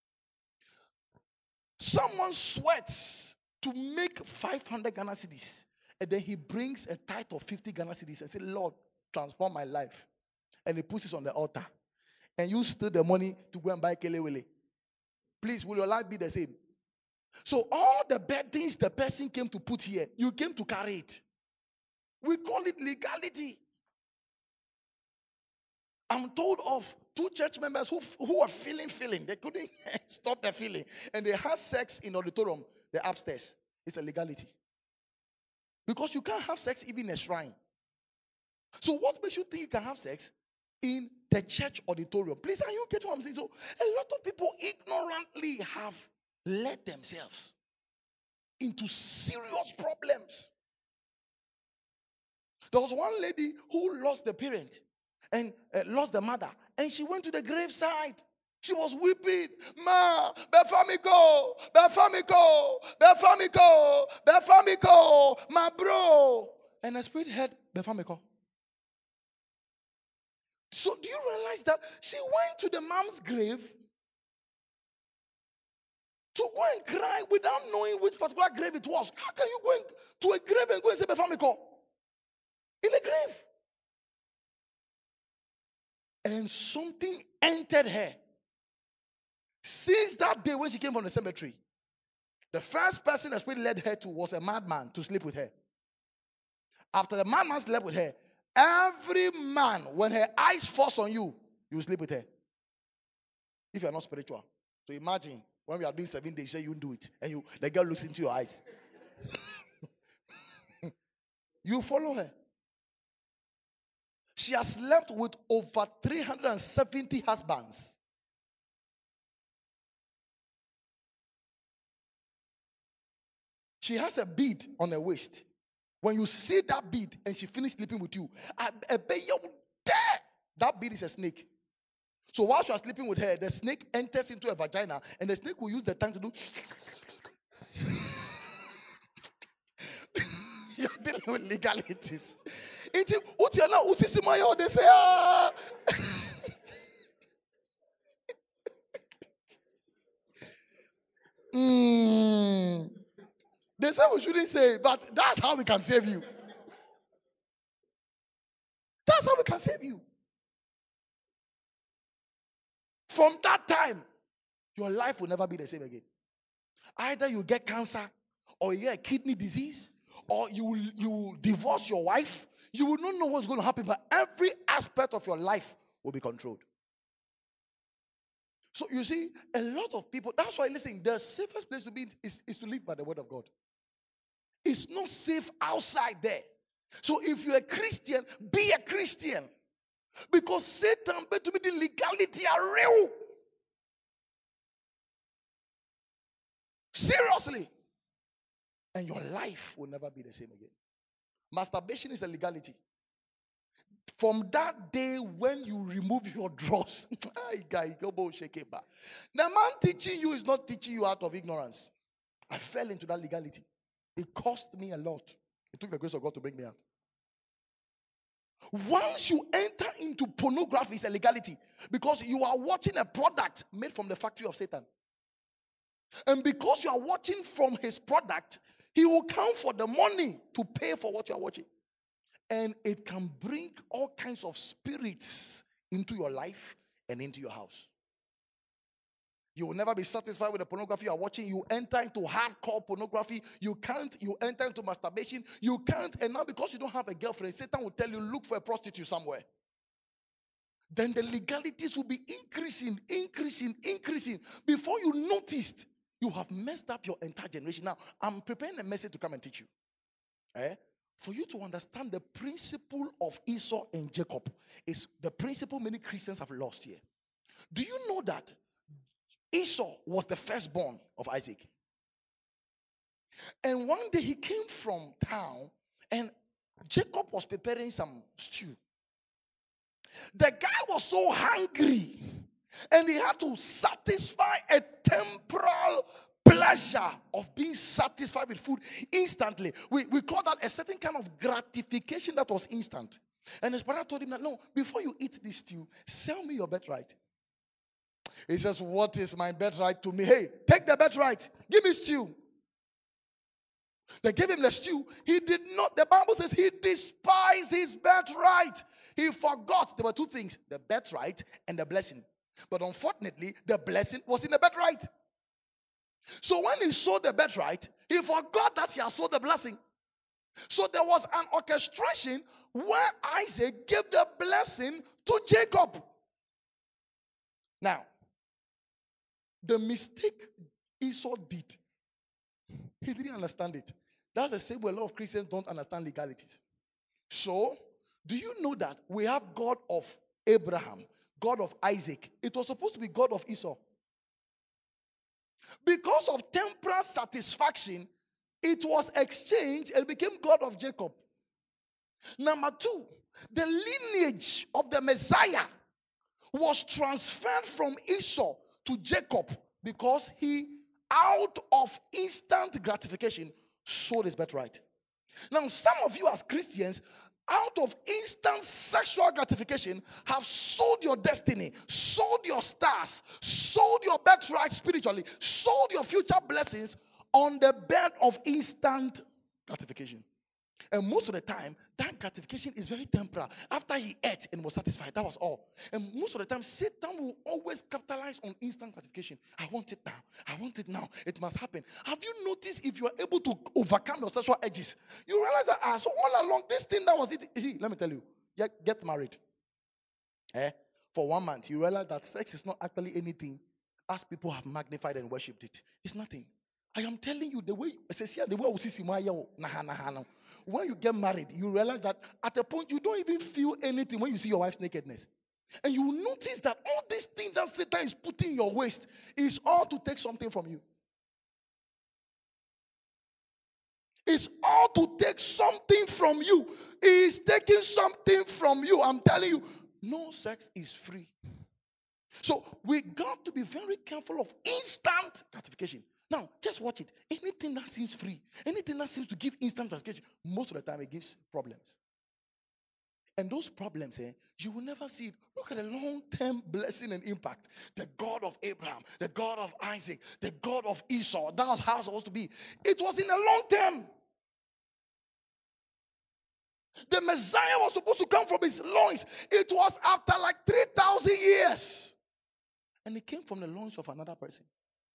Speaker 1: Someone sweats to make five hundred Ghana cedis, and then he brings a tithe of fifty Ghana cedis and says, Lord, transform my life. And he puts it on the altar. And you steal the money to go and buy kelewele. Please, will your life be the same? So all the bad things the person came to put here, you came to carry it. We call it legality. I'm told of two church members who, who were feeling, feeling. They couldn't stop their feeling. And they had sex in the auditorium, the upstairs. It's a legality. Because you can't have sex even in a shrine. So what makes you think you can have sex in the church auditorium? Please, are you get what I'm saying? So a lot of people ignorantly have led themselves into serious problems. There was one lady who lost the parent and uh, lost the mother, and she went to the graveside. She was weeping. Ma, Befamico, Befamico, Befamico, Befamico, my bro. And the spirit heard Befamico. So do you realize that she went to the mom's grave to go and cry without knowing which particular grave it was? How can you go in, to a grave and go and say Befamico? In a grave. And something entered her. Since that day when she came from the cemetery, the first person the spirit led her to was a madman to sleep with her. After the madman slept with her, every man, when her eyes force on you, you will sleep with her. If you are not spiritual. So imagine when we are doing seven days, you say you do it, and you the girl looks into your eyes. You follow her. She has slept with over three hundred seventy husbands. She has a bead on her waist. When you see that bead and she finished sleeping with you, I, I bet you there. That bead is a snake. So while she was sleeping with her, the snake enters into her vagina, and the snake will use the tongue to do. You're dealing with legalities. They say, ah. mm. They say we shouldn't say it, but that's how we can save you. That's how we can save you. From that time, your life will never be the same again. Either you get cancer, or you get a kidney disease, or you will, you will divorce your wife. You will not know what's going to happen, but every aspect of your life will be controlled. So you see, a lot of people, that's why, listen, the safest place to be is, is to live by the word of God. It's not safe outside there. So if you're a Christian, be a Christian. Because Satan, but to be the legality are real. Seriously. And your life will never be the same again. Masturbation is a legality. From that day when you remove your drawers, the man teaching you is not teaching you out of ignorance. I fell into that legality. It cost me a lot. It took the grace of God to bring me out. Once you enter into pornography, it's a legality because you are watching a product made from the factory of Satan. And because you are watching from his product, he will come for the money to pay for what you are watching. And it can bring all kinds of spirits into your life and into your house. You will never be satisfied with the pornography you are watching. You enter into hardcore pornography. You can't. You enter into masturbation. You can't. And now because you don't have a girlfriend, Satan will tell you, look for a prostitute somewhere. Then the legalities will be increasing, increasing, increasing. Before you noticed, you have messed up your entire generation. Now, I'm preparing a message to come and teach you. Eh? For you to understand the principle of Esau and Jacob is the principle many Christians have lost here. Do you know that Esau was the firstborn of Isaac? And one day he came from town and Jacob was preparing some stew. The guy was so hungry and he had to satisfy a temporal pleasure of being satisfied with food instantly. We, we call that a certain kind of gratification that was instant. And his brother told him that, no, before you eat this stew, sell me your birthright. He says, what is my birthright to me? Hey, take the birthright. Give me stew. They gave him the stew. He did not, the Bible says he despised his birthright. He forgot there were two things, the birthright and the blessing. But unfortunately, the blessing was in the birthright. So when he saw the birthright, he forgot that he had sold the blessing. So there was an orchestration where Isaac gave the blessing to Jacob. Now, the mistake Esau did, he didn't understand it. That's the same way a lot of Christians don't understand legalities. So, do you know that we have God of Abraham, God of Isaac? It was supposed to be God of Esau. Because of temporal satisfaction, it was exchanged and became God of Jacob. Number two, the lineage of the Messiah was transferred from Esau to Jacob because he, out of instant gratification, sold his birthright. Now, some of you as Christians, out of instant sexual gratification, have sold your destiny, sold your stars, sold your birthright spiritually, sold your future blessings on the bed of instant gratification. And most of the time, that gratification is very temporal. After he ate and was satisfied, that was all. And most of the time, Satan will always capitalize on instant gratification. I want it now. I want it now. It must happen. Have you noticed if you are able to overcome your sexual edges, you realize that, ah, so all along, this thing that was it. See, let me tell you, get, get married. Eh? For one month, you realize that sex is not actually anything as people have magnified and worshipped it. It's nothing. I am telling you, the way, the way when you get married, you realize that at a point you don't even feel anything when you see your wife's nakedness. And you notice that all these things that Satan is putting in your waist is all to take something from you. It's all to take something from you. He is taking something from you. I'm telling you, no sex is free. So we got to be very careful of instant gratification. Now, just watch it. Anything that seems free, anything that seems to give instant gratification, most of the time it gives problems. And those problems, eh, you will never see it. Look at the long-term blessing and impact. The God of Abraham, the God of Isaac, the God of Esau. That was how it was supposed to be. It was in the long term. The Messiah was supposed to come from his loins. It was after like three thousand years. And it came from the loins of another person.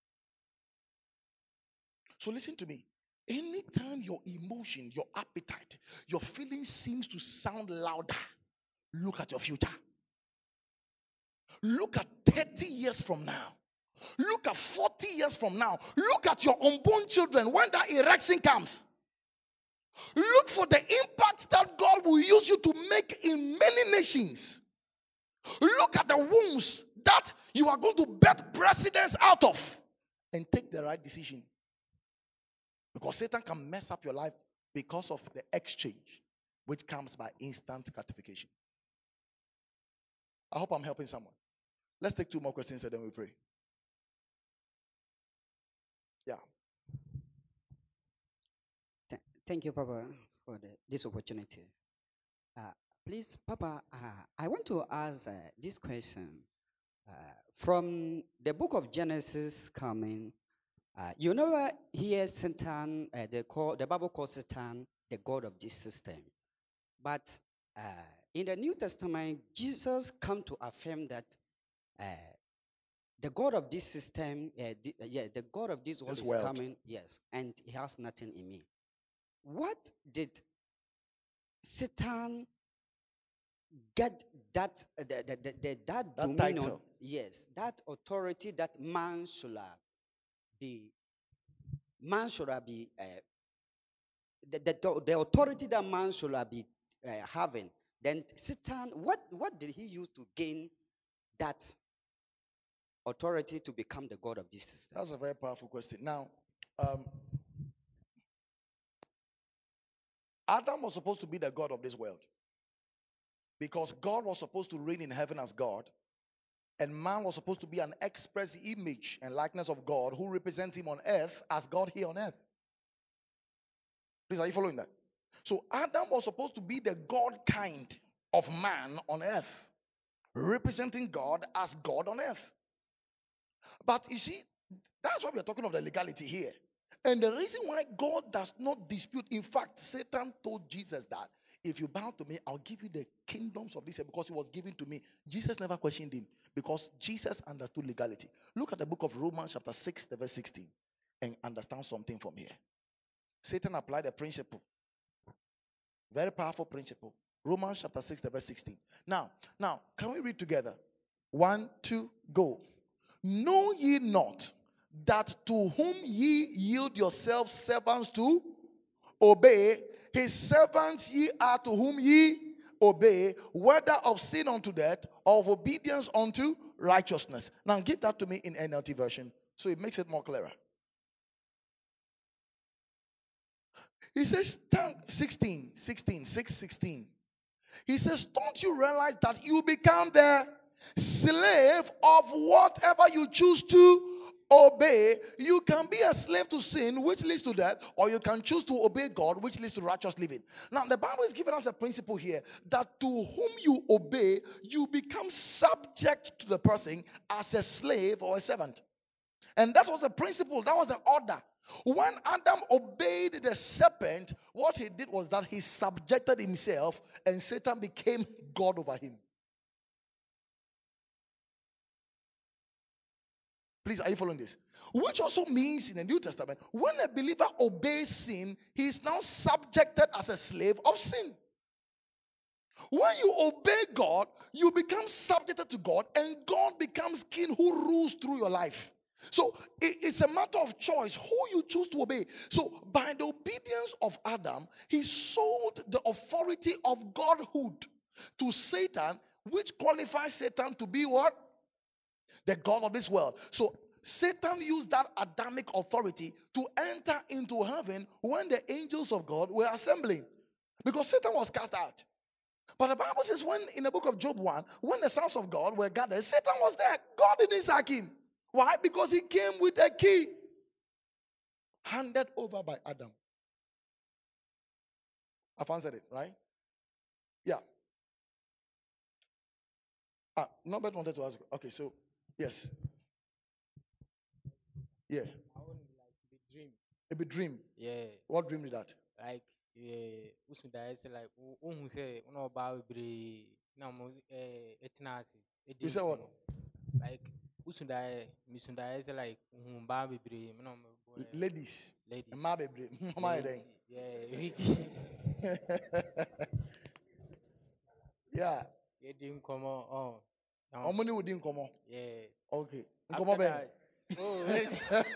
Speaker 1: So listen to me. Anytime your emotion, your appetite, your feelings seems to sound louder, look at your future. Look at thirty years from now. Look at forty years from now. Look at your unborn children when that erection comes. Look for the impact that God will use you to make in many nations. Look at the wombs that you are going to birth presidents out of and take the right decision. Because Satan can mess up your life because of the exchange, which comes by instant gratification. I hope I'm helping someone. Let's take two more questions and then we pray. Yeah.
Speaker 10: Th- Thank you, Papa, for the, this opportunity. Uh, Please, Papa, uh, I want to ask uh, this question. Uh, from the book of Genesis coming, uh, you never hear Satan, uh, the, call, the Bible calls Satan the God of this system. But uh, in the New Testament, Jesus come to affirm that uh, the God of this system, uh, the, uh, yeah, the God of this world
Speaker 1: This
Speaker 10: is
Speaker 1: world.
Speaker 10: coming, yes, and he has nothing in me. What did Satan get that uh, the, the, the, the- that
Speaker 1: That
Speaker 10: dominion?
Speaker 1: title.
Speaker 10: Yes, that authority that man should uh, be man should uh, be uh, the, the, the authority that man should uh, be uh, having. Then Satan, what what did he use to gain that authority to become the God of this system?
Speaker 1: That's a very powerful question. Now, um, Adam was supposed to be the God of this world because God was supposed to reign in heaven as God, and man was supposed to be an express image and likeness of God who represents him on earth as God here on earth. Please, are you following that? So Adam was supposed to be the God kind of man on earth, representing God as God on earth. But you see, that's why we are talking of the legality here. And the reason why God does not dispute, in fact, Satan told Jesus that if you bow to me, I'll give you the kingdoms of this earth because it was given to me. Jesus never questioned him because Jesus understood legality. Look at the book of Romans chapter six, the verse sixteen, and understand something from here. Satan applied a principle. Very powerful principle. Romans chapter six, the verse sixteen. Now, now, can we read together? One, two, go. Know ye not that to whom ye yield yourselves servants to obey, his servants ye are to whom ye obey, whether of sin unto death or of obedience unto righteousness. Now give that to me in N L T version so it makes it more clearer. He says, sixteen, sixteen, six, sixteen. He says, don't you realize that you become the slave of whatever you choose to obey? You can be a slave to sin, which leads to death, or you can choose to obey God, which leads to righteous living. Now, the Bible is giving us a principle here that to whom you obey, you become subject to the person as a slave or a servant. And that was the principle, that was the order. When Adam obeyed the serpent, what he did was that he subjected himself and Satan became God over him. Please, are you following this? Which also means in the New Testament, when a believer obeys sin, he is now subjected as a slave of sin. When you obey God, you become subjected to God, and God becomes king who rules through your life. So it's a matter of choice who you choose to obey. So by the obedience of Adam, he sold the authority of godhood to Satan, which qualifies Satan to be what? The God of this world. So Satan used that Adamic authority to enter into heaven when the angels of God were assembling, because Satan was cast out. But the Bible says when in the book of Job one, when the sons of God were gathered, Satan was there. God didn't sack him. Why? Because he came with a key handed over by Adam. I've answered it, right? Yeah. Ah, Norbert wanted to ask. Okay, so yes. Yeah.
Speaker 11: I want like the dream.
Speaker 1: A big dream.
Speaker 11: Yeah.
Speaker 1: What dream did that?
Speaker 11: Like yeah, usu da say like ohun say una ba bebre na mo eh etinasi.
Speaker 1: You said what?
Speaker 11: Like usu da mi su da say like ohun ba bebre na mo
Speaker 1: Ladies.
Speaker 11: ladies.
Speaker 1: Ma bebre. Mama eden.
Speaker 11: Yeah.
Speaker 1: Yeah.
Speaker 11: Yeah, didn't come on. Oh.
Speaker 1: How many would didn't come on?
Speaker 11: Yeah.
Speaker 1: Okay.
Speaker 11: After
Speaker 1: Come on, Ben.
Speaker 11: that- Oh, wait.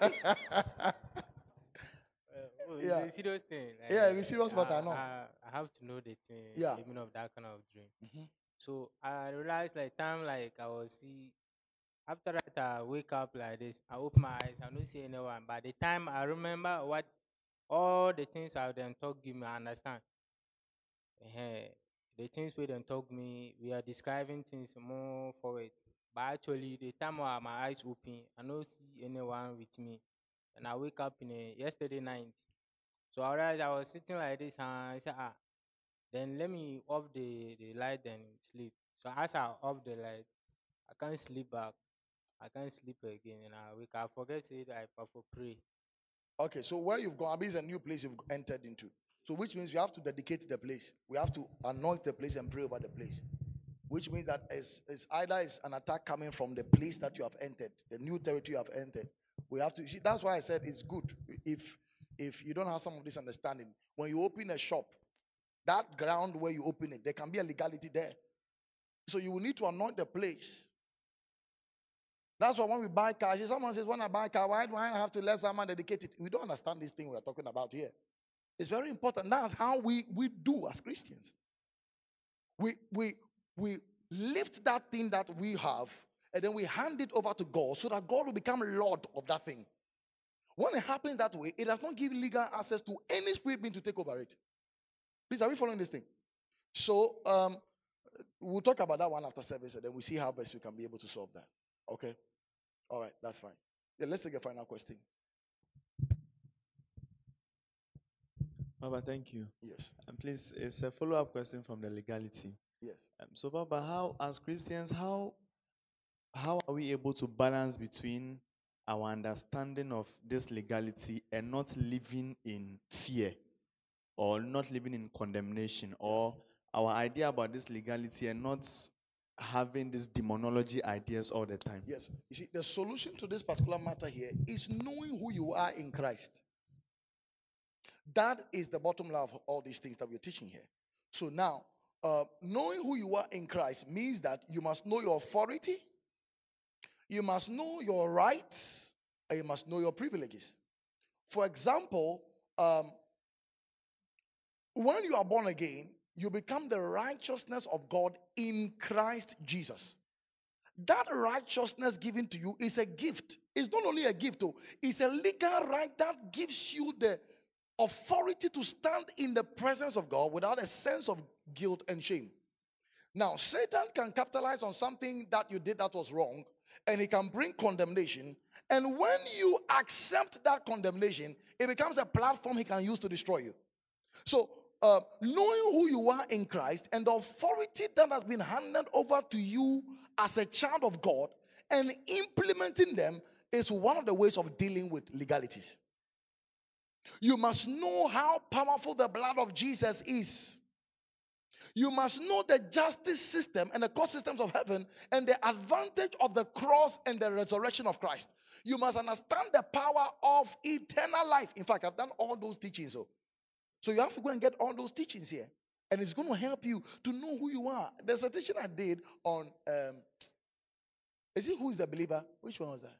Speaker 11: Uh, oh, it's
Speaker 1: Yeah.
Speaker 11: a serious thing. Like,
Speaker 1: Yeah, it's serious, but I know.
Speaker 11: I, I have to know the thing,
Speaker 1: Yeah.
Speaker 11: the meaning of that kind of dream.
Speaker 1: Mhm.
Speaker 11: So I realized like time like I was see after that I wake up like this, I open my eyes, I don't see anyone. By the time I remember what all the things I then talk give me, I understand. uh The things we then talk me, we are describing things more forward. But actually, the time where my eyes open, I don't see anyone with me, and I wake up in a yesterday night. So I realized I was sitting like this, and I said, ah, Then let me off the, the light and sleep. So as I off the light, I can't sleep back. I can't sleep again, and I wake up. I forget it. I for pray.
Speaker 1: Okay, so where you've gone, Abi is a new place you've entered into. So which means we have to dedicate the place. We have to anoint the place and pray over the place. Which means that it's, it's either it's an attack coming from the place that you have entered, the new territory you have entered. We have to. See, that's why I said it's good if if you don't have some of this understanding. When you open a shop, that ground where you open it, there can be a legality there. So you will need to anoint the place. That's why when we buy cars, if someone says, when I buy a car, why do I have to let someone dedicate it? We don't understand this thing we're talking about here. It's very important. That's how we, we do as Christians. We, we, we lift that thing that we have and then we hand it over to God so that God will become Lord of that thing. When it happens that way, it does not give legal access to any spirit being to take over it. Please, are we following this thing? So, um, we'll talk about that one after service and then we'll see how best we can be able to solve that. Okay? All right, that's fine. Yeah, let's take a final question.
Speaker 12: Baba, thank you.
Speaker 1: Yes.
Speaker 12: And please, it's a follow-up question from the legality.
Speaker 1: Yes.
Speaker 12: Um, so, Baba, how, as Christians, how how are we able to balance between our understanding of this legality and not living in fear or not living in condemnation, or our idea about this legality and not having these demonology ideas all the time?
Speaker 1: Yes. You see, the solution to this particular matter here is knowing who you are in Christ. That is the bottom line of all these things that we're teaching here. So now, uh, knowing who you are in Christ means that you must know your authority, you must know your rights, and you must know your privileges. For example, um, when you are born again, you become the righteousness of God in Christ Jesus. That righteousness given to you is a gift. It's not only a gift, though. It's a legal right that gives you the authority to stand in the presence of God without a sense of guilt and shame. Now, Satan can capitalize on something that you did that was wrong, and he can bring condemnation. And when you accept that condemnation, it becomes a platform he can use to destroy you. So, uh, knowing who you are in Christ and the authority that has been handed over to you as a child of God and implementing them is one of the ways of dealing with legalities. You must know how powerful the blood of Jesus is. You must know the justice system and the court systems of heaven and the advantage of the cross and the resurrection of Christ. You must understand the power of eternal life. In fact, I've done all those teachings. So, so you have to go and get all those teachings here. And it's going to help you to know who you are. There's a teaching I did on, um, is it Who is the Believer? Which one was that?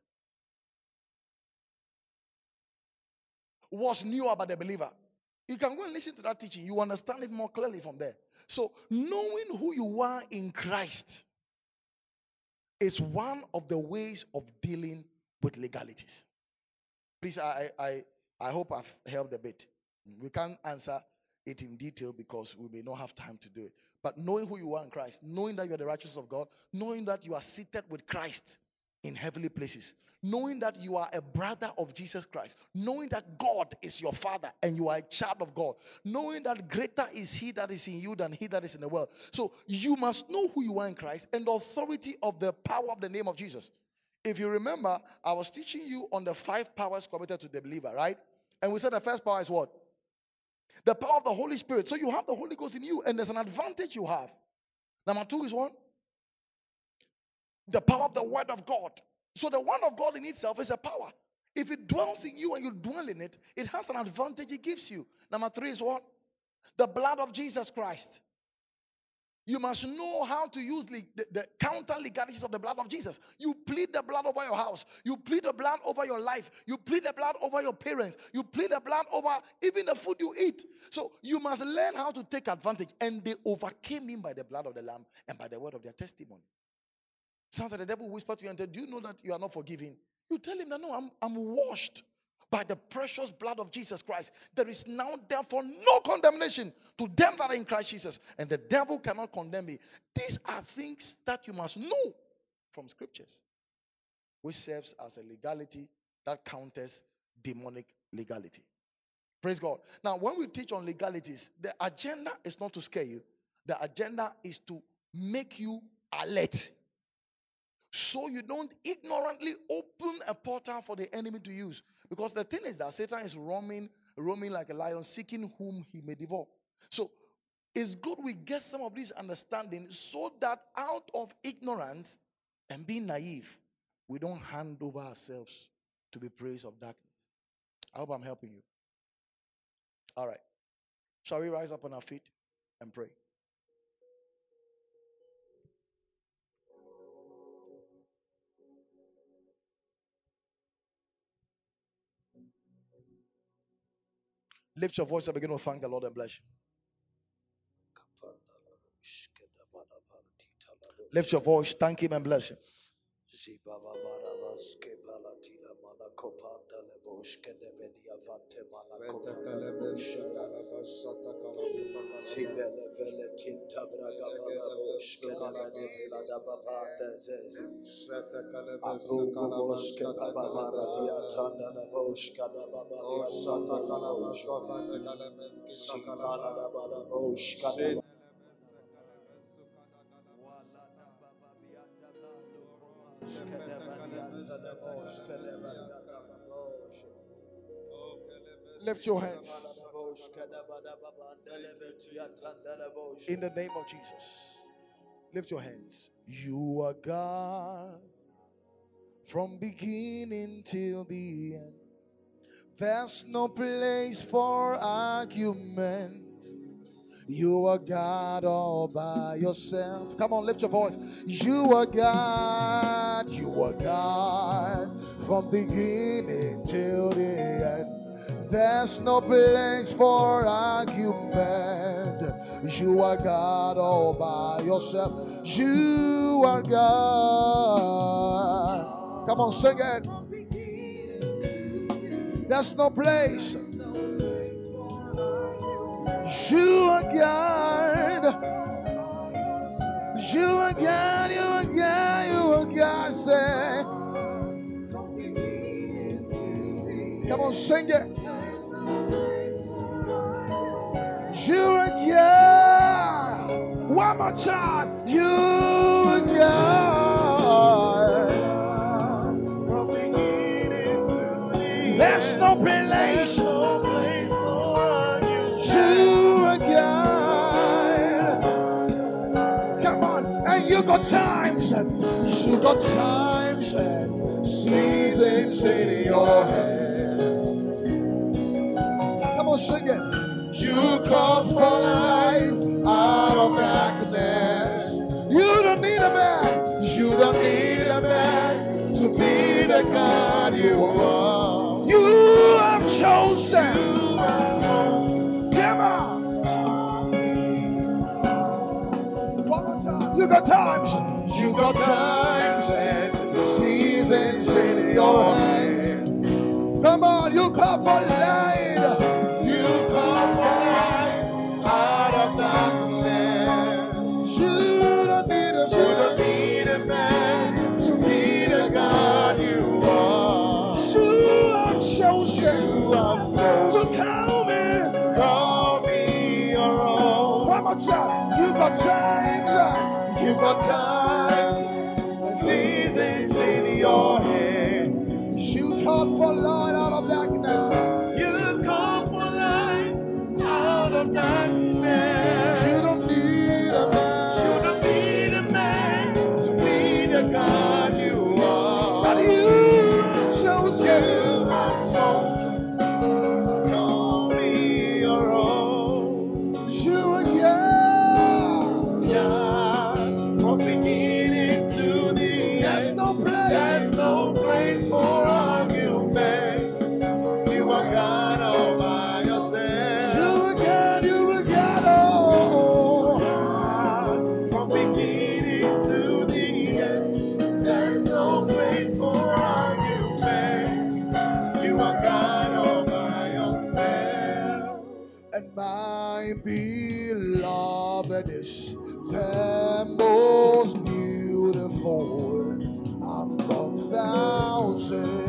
Speaker 1: What's new about the believer? You can go and listen to that teaching. You understand it more clearly from there. So, knowing who you are in Christ is one of the ways of dealing with legalities. Please, I, I, I hope I've helped a bit. We can't answer it in detail because we may not have time to do it. But knowing who you are in Christ, knowing that you are the righteousness of God, knowing that you are seated with Christ in heavenly places, knowing that you are a brother of Jesus Christ, knowing that God is your Father and you are a child of God, knowing that greater is He that is in you than he that is in the world. So you must know who you are in Christ and the authority of the power of the name of Jesus. If you remember, I was teaching you on the five powers committed to the believer, right? And we said the first power is what? The power of the Holy Spirit. So you have the Holy Ghost in you and there's an advantage you have. Number two is what? The power of the word of God. So the word of God in itself is a power. If it dwells in you and you dwell in it, it has an advantage it gives you. Number three is what? The blood of Jesus Christ. You must know how to use the, the, the counter legalities of the blood of Jesus. You plead the blood over your house. You plead the blood over your life. You plead the blood over your parents. You plead the blood over even the food you eat. So you must learn how to take advantage. And they overcame him by the blood of the Lamb and by the word of their testimony. Sometimes the devil whispered to you and said, do you know that you are not forgiven? You tell him that, no, I'm, I'm washed by the precious blood of Jesus Christ. There is now therefore no condemnation to them that are in Christ Jesus. And the devil cannot condemn me. These are things that you must know from scriptures, which serves as a legality that counters demonic legality. Praise God. Now, when we teach on legalities, the agenda is not to scare you. The agenda is to make you alert. So you don't ignorantly open a portal for the enemy to use. Because the thing is that Satan is roaming, roaming like a lion, seeking whom he may devour. So it's good we get some of this understanding so that out of ignorance and being naive, we don't hand over ourselves to the praise of darkness. I hope I'm helping you. All right. Shall we rise up on our feet and pray? Lift your voice and begin to thank the Lord and bless you. Lift your voice, thank him and bless him. Lift your hands. In the name of Jesus. Lift your hands. You are God from beginning till the end. There's no place for argument. You are God all by yourself. Come on, lift your voice. You are God. You are God from beginning till the end. There's no place for argument. You are God all by yourself. You are God. Come on, sing it. There's no place. You are God. You are God. You are God. You are God. Say. Come on, sing it. You are God. One more time. You are God. From beginning to the end. There's no place. No place for you. You are God. Come on, and you got times. You got times and seasons in your hands. Come on, sing it. You come for light out of darkness. You don't need a man. You don't need a man to be the God you are. You have chosen. You have spoken. Come on. One more time. You got times. You got times and seasons in your hands. Come on, you come for light. So call me, call me your own. One more time. You got times, you got times, seasons in your hands. You called for light out of darkness. You called for light out of darkness. You don't need a man. You don't need a man to be the God you are. But you chose you. You have spoken. There's no place for argument. You are God all by yourself. You are God, you are God, oh God. From beginning to the end, there's no place for argument. You are God all by yourself. And my beloved is the most beautiful among thousands.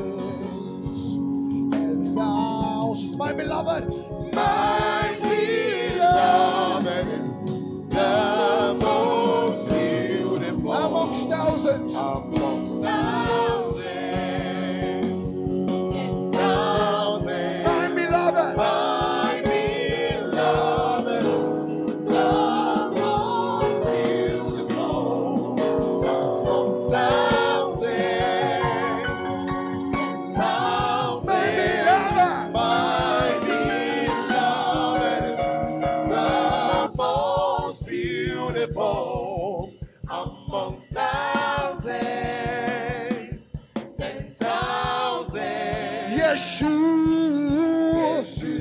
Speaker 1: amongst thousands.
Speaker 2: Amongst thousands, ten thousands,
Speaker 1: My beloved.
Speaker 2: my beloved is the most beautiful. Amongst thousands, ten thousands,
Speaker 1: My beloved.
Speaker 2: my beloved is the most beautiful. Amongst thousands, ten thousands.
Speaker 1: Yeshua.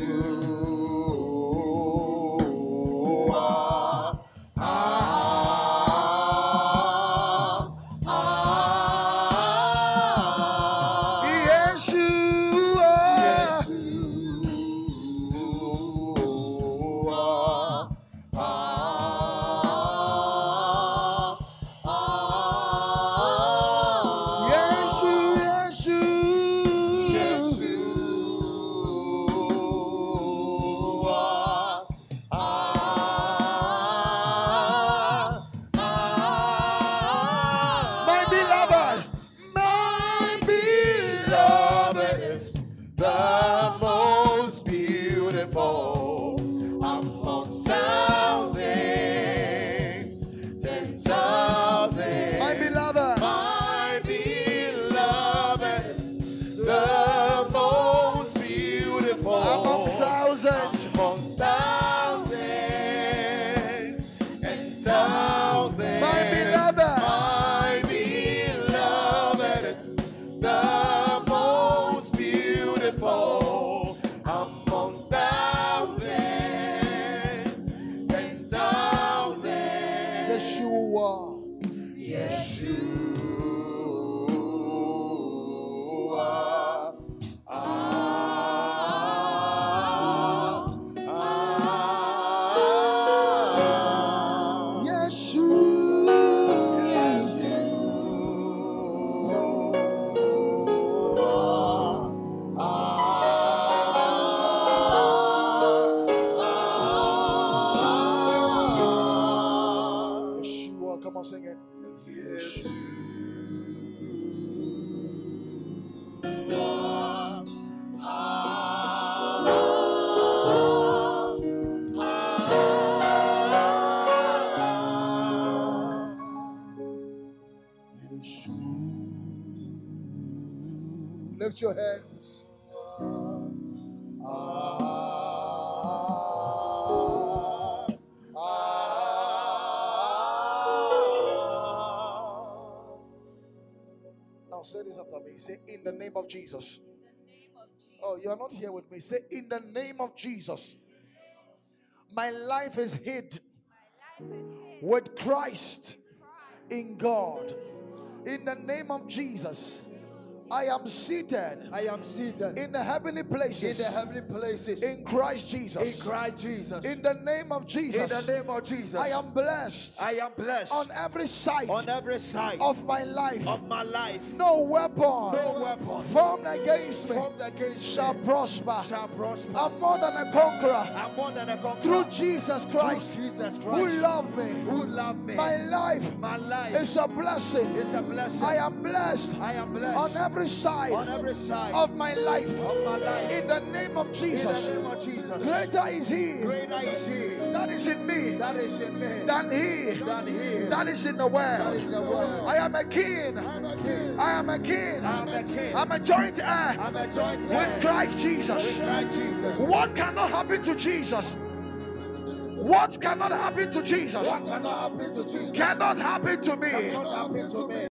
Speaker 2: Yeshua. Ah, ah,
Speaker 1: Yeshua.
Speaker 2: Yeshua. Ah, ah,
Speaker 1: Yeshua. Yeshua.
Speaker 2: Yeshua. Ah, ah,
Speaker 1: My beloved.
Speaker 2: my beloved is the most beautiful among thousands, ten thousands.
Speaker 1: My beloved.
Speaker 2: My beloved is the most beautiful
Speaker 1: Among thousands.
Speaker 2: amongst thousands and thousands.
Speaker 1: My beloved.
Speaker 2: My beloved is the most beautiful amongst thousands and thousands.
Speaker 1: Yeshua.
Speaker 2: Yeshua. Ah, ah,
Speaker 1: Yeshua. Yeshua. Come on, sing it. Lift your hands. Now say this after me. Say, in the name of Jesus. Oh, you are not here with me. Say, in the name of Jesus. My life is hid with Christ in God. In the name of Jesus. I am seated.
Speaker 13: I am seated
Speaker 1: in the heavenly places.
Speaker 13: in the heavenly places
Speaker 1: In Christ Jesus.
Speaker 13: in Christ Jesus.
Speaker 1: In the name of Jesus.
Speaker 13: In the name of Jesus.
Speaker 1: I am blessed.
Speaker 13: I am blessed
Speaker 1: on every side.
Speaker 13: on every side
Speaker 1: of my life.
Speaker 13: of my life.
Speaker 1: No weapon.
Speaker 13: No weapon
Speaker 1: formed against me.
Speaker 13: formed against
Speaker 1: shall
Speaker 13: me
Speaker 1: prosper.
Speaker 13: shall prosper.
Speaker 1: I'm more than a conqueror.
Speaker 13: I'm more than a conqueror.
Speaker 1: Through Jesus Christ.
Speaker 13: Through Jesus
Speaker 1: Who
Speaker 13: Christ.
Speaker 1: loved me.
Speaker 13: Who loved me.
Speaker 1: My life.
Speaker 13: My life
Speaker 1: is a blessing.
Speaker 13: is a blessing.
Speaker 1: I am blessed.
Speaker 13: I am blessed
Speaker 1: on every side.
Speaker 13: on every side
Speaker 1: of my life.
Speaker 13: of my life.
Speaker 1: In the name of Jesus.
Speaker 13: In the name of Jesus.
Speaker 1: Greater is He.
Speaker 13: Greater is He
Speaker 1: that is in me.
Speaker 13: that is in me
Speaker 1: Than He.
Speaker 13: than He
Speaker 1: that is in the world.
Speaker 13: that is in the world.
Speaker 1: I am a king.
Speaker 13: I'm a king.
Speaker 1: I am a king.
Speaker 13: I'm a king.
Speaker 1: I'm a joint heir
Speaker 13: I'm a joint
Speaker 1: with
Speaker 13: heir
Speaker 1: Christ Jesus.
Speaker 13: with Christ Jesus.
Speaker 1: What cannot happen to Jesus? What cannot happen to Jesus?
Speaker 13: What cannot happen to Jesus
Speaker 1: Cannot happen to me.
Speaker 13: cannot happen to me.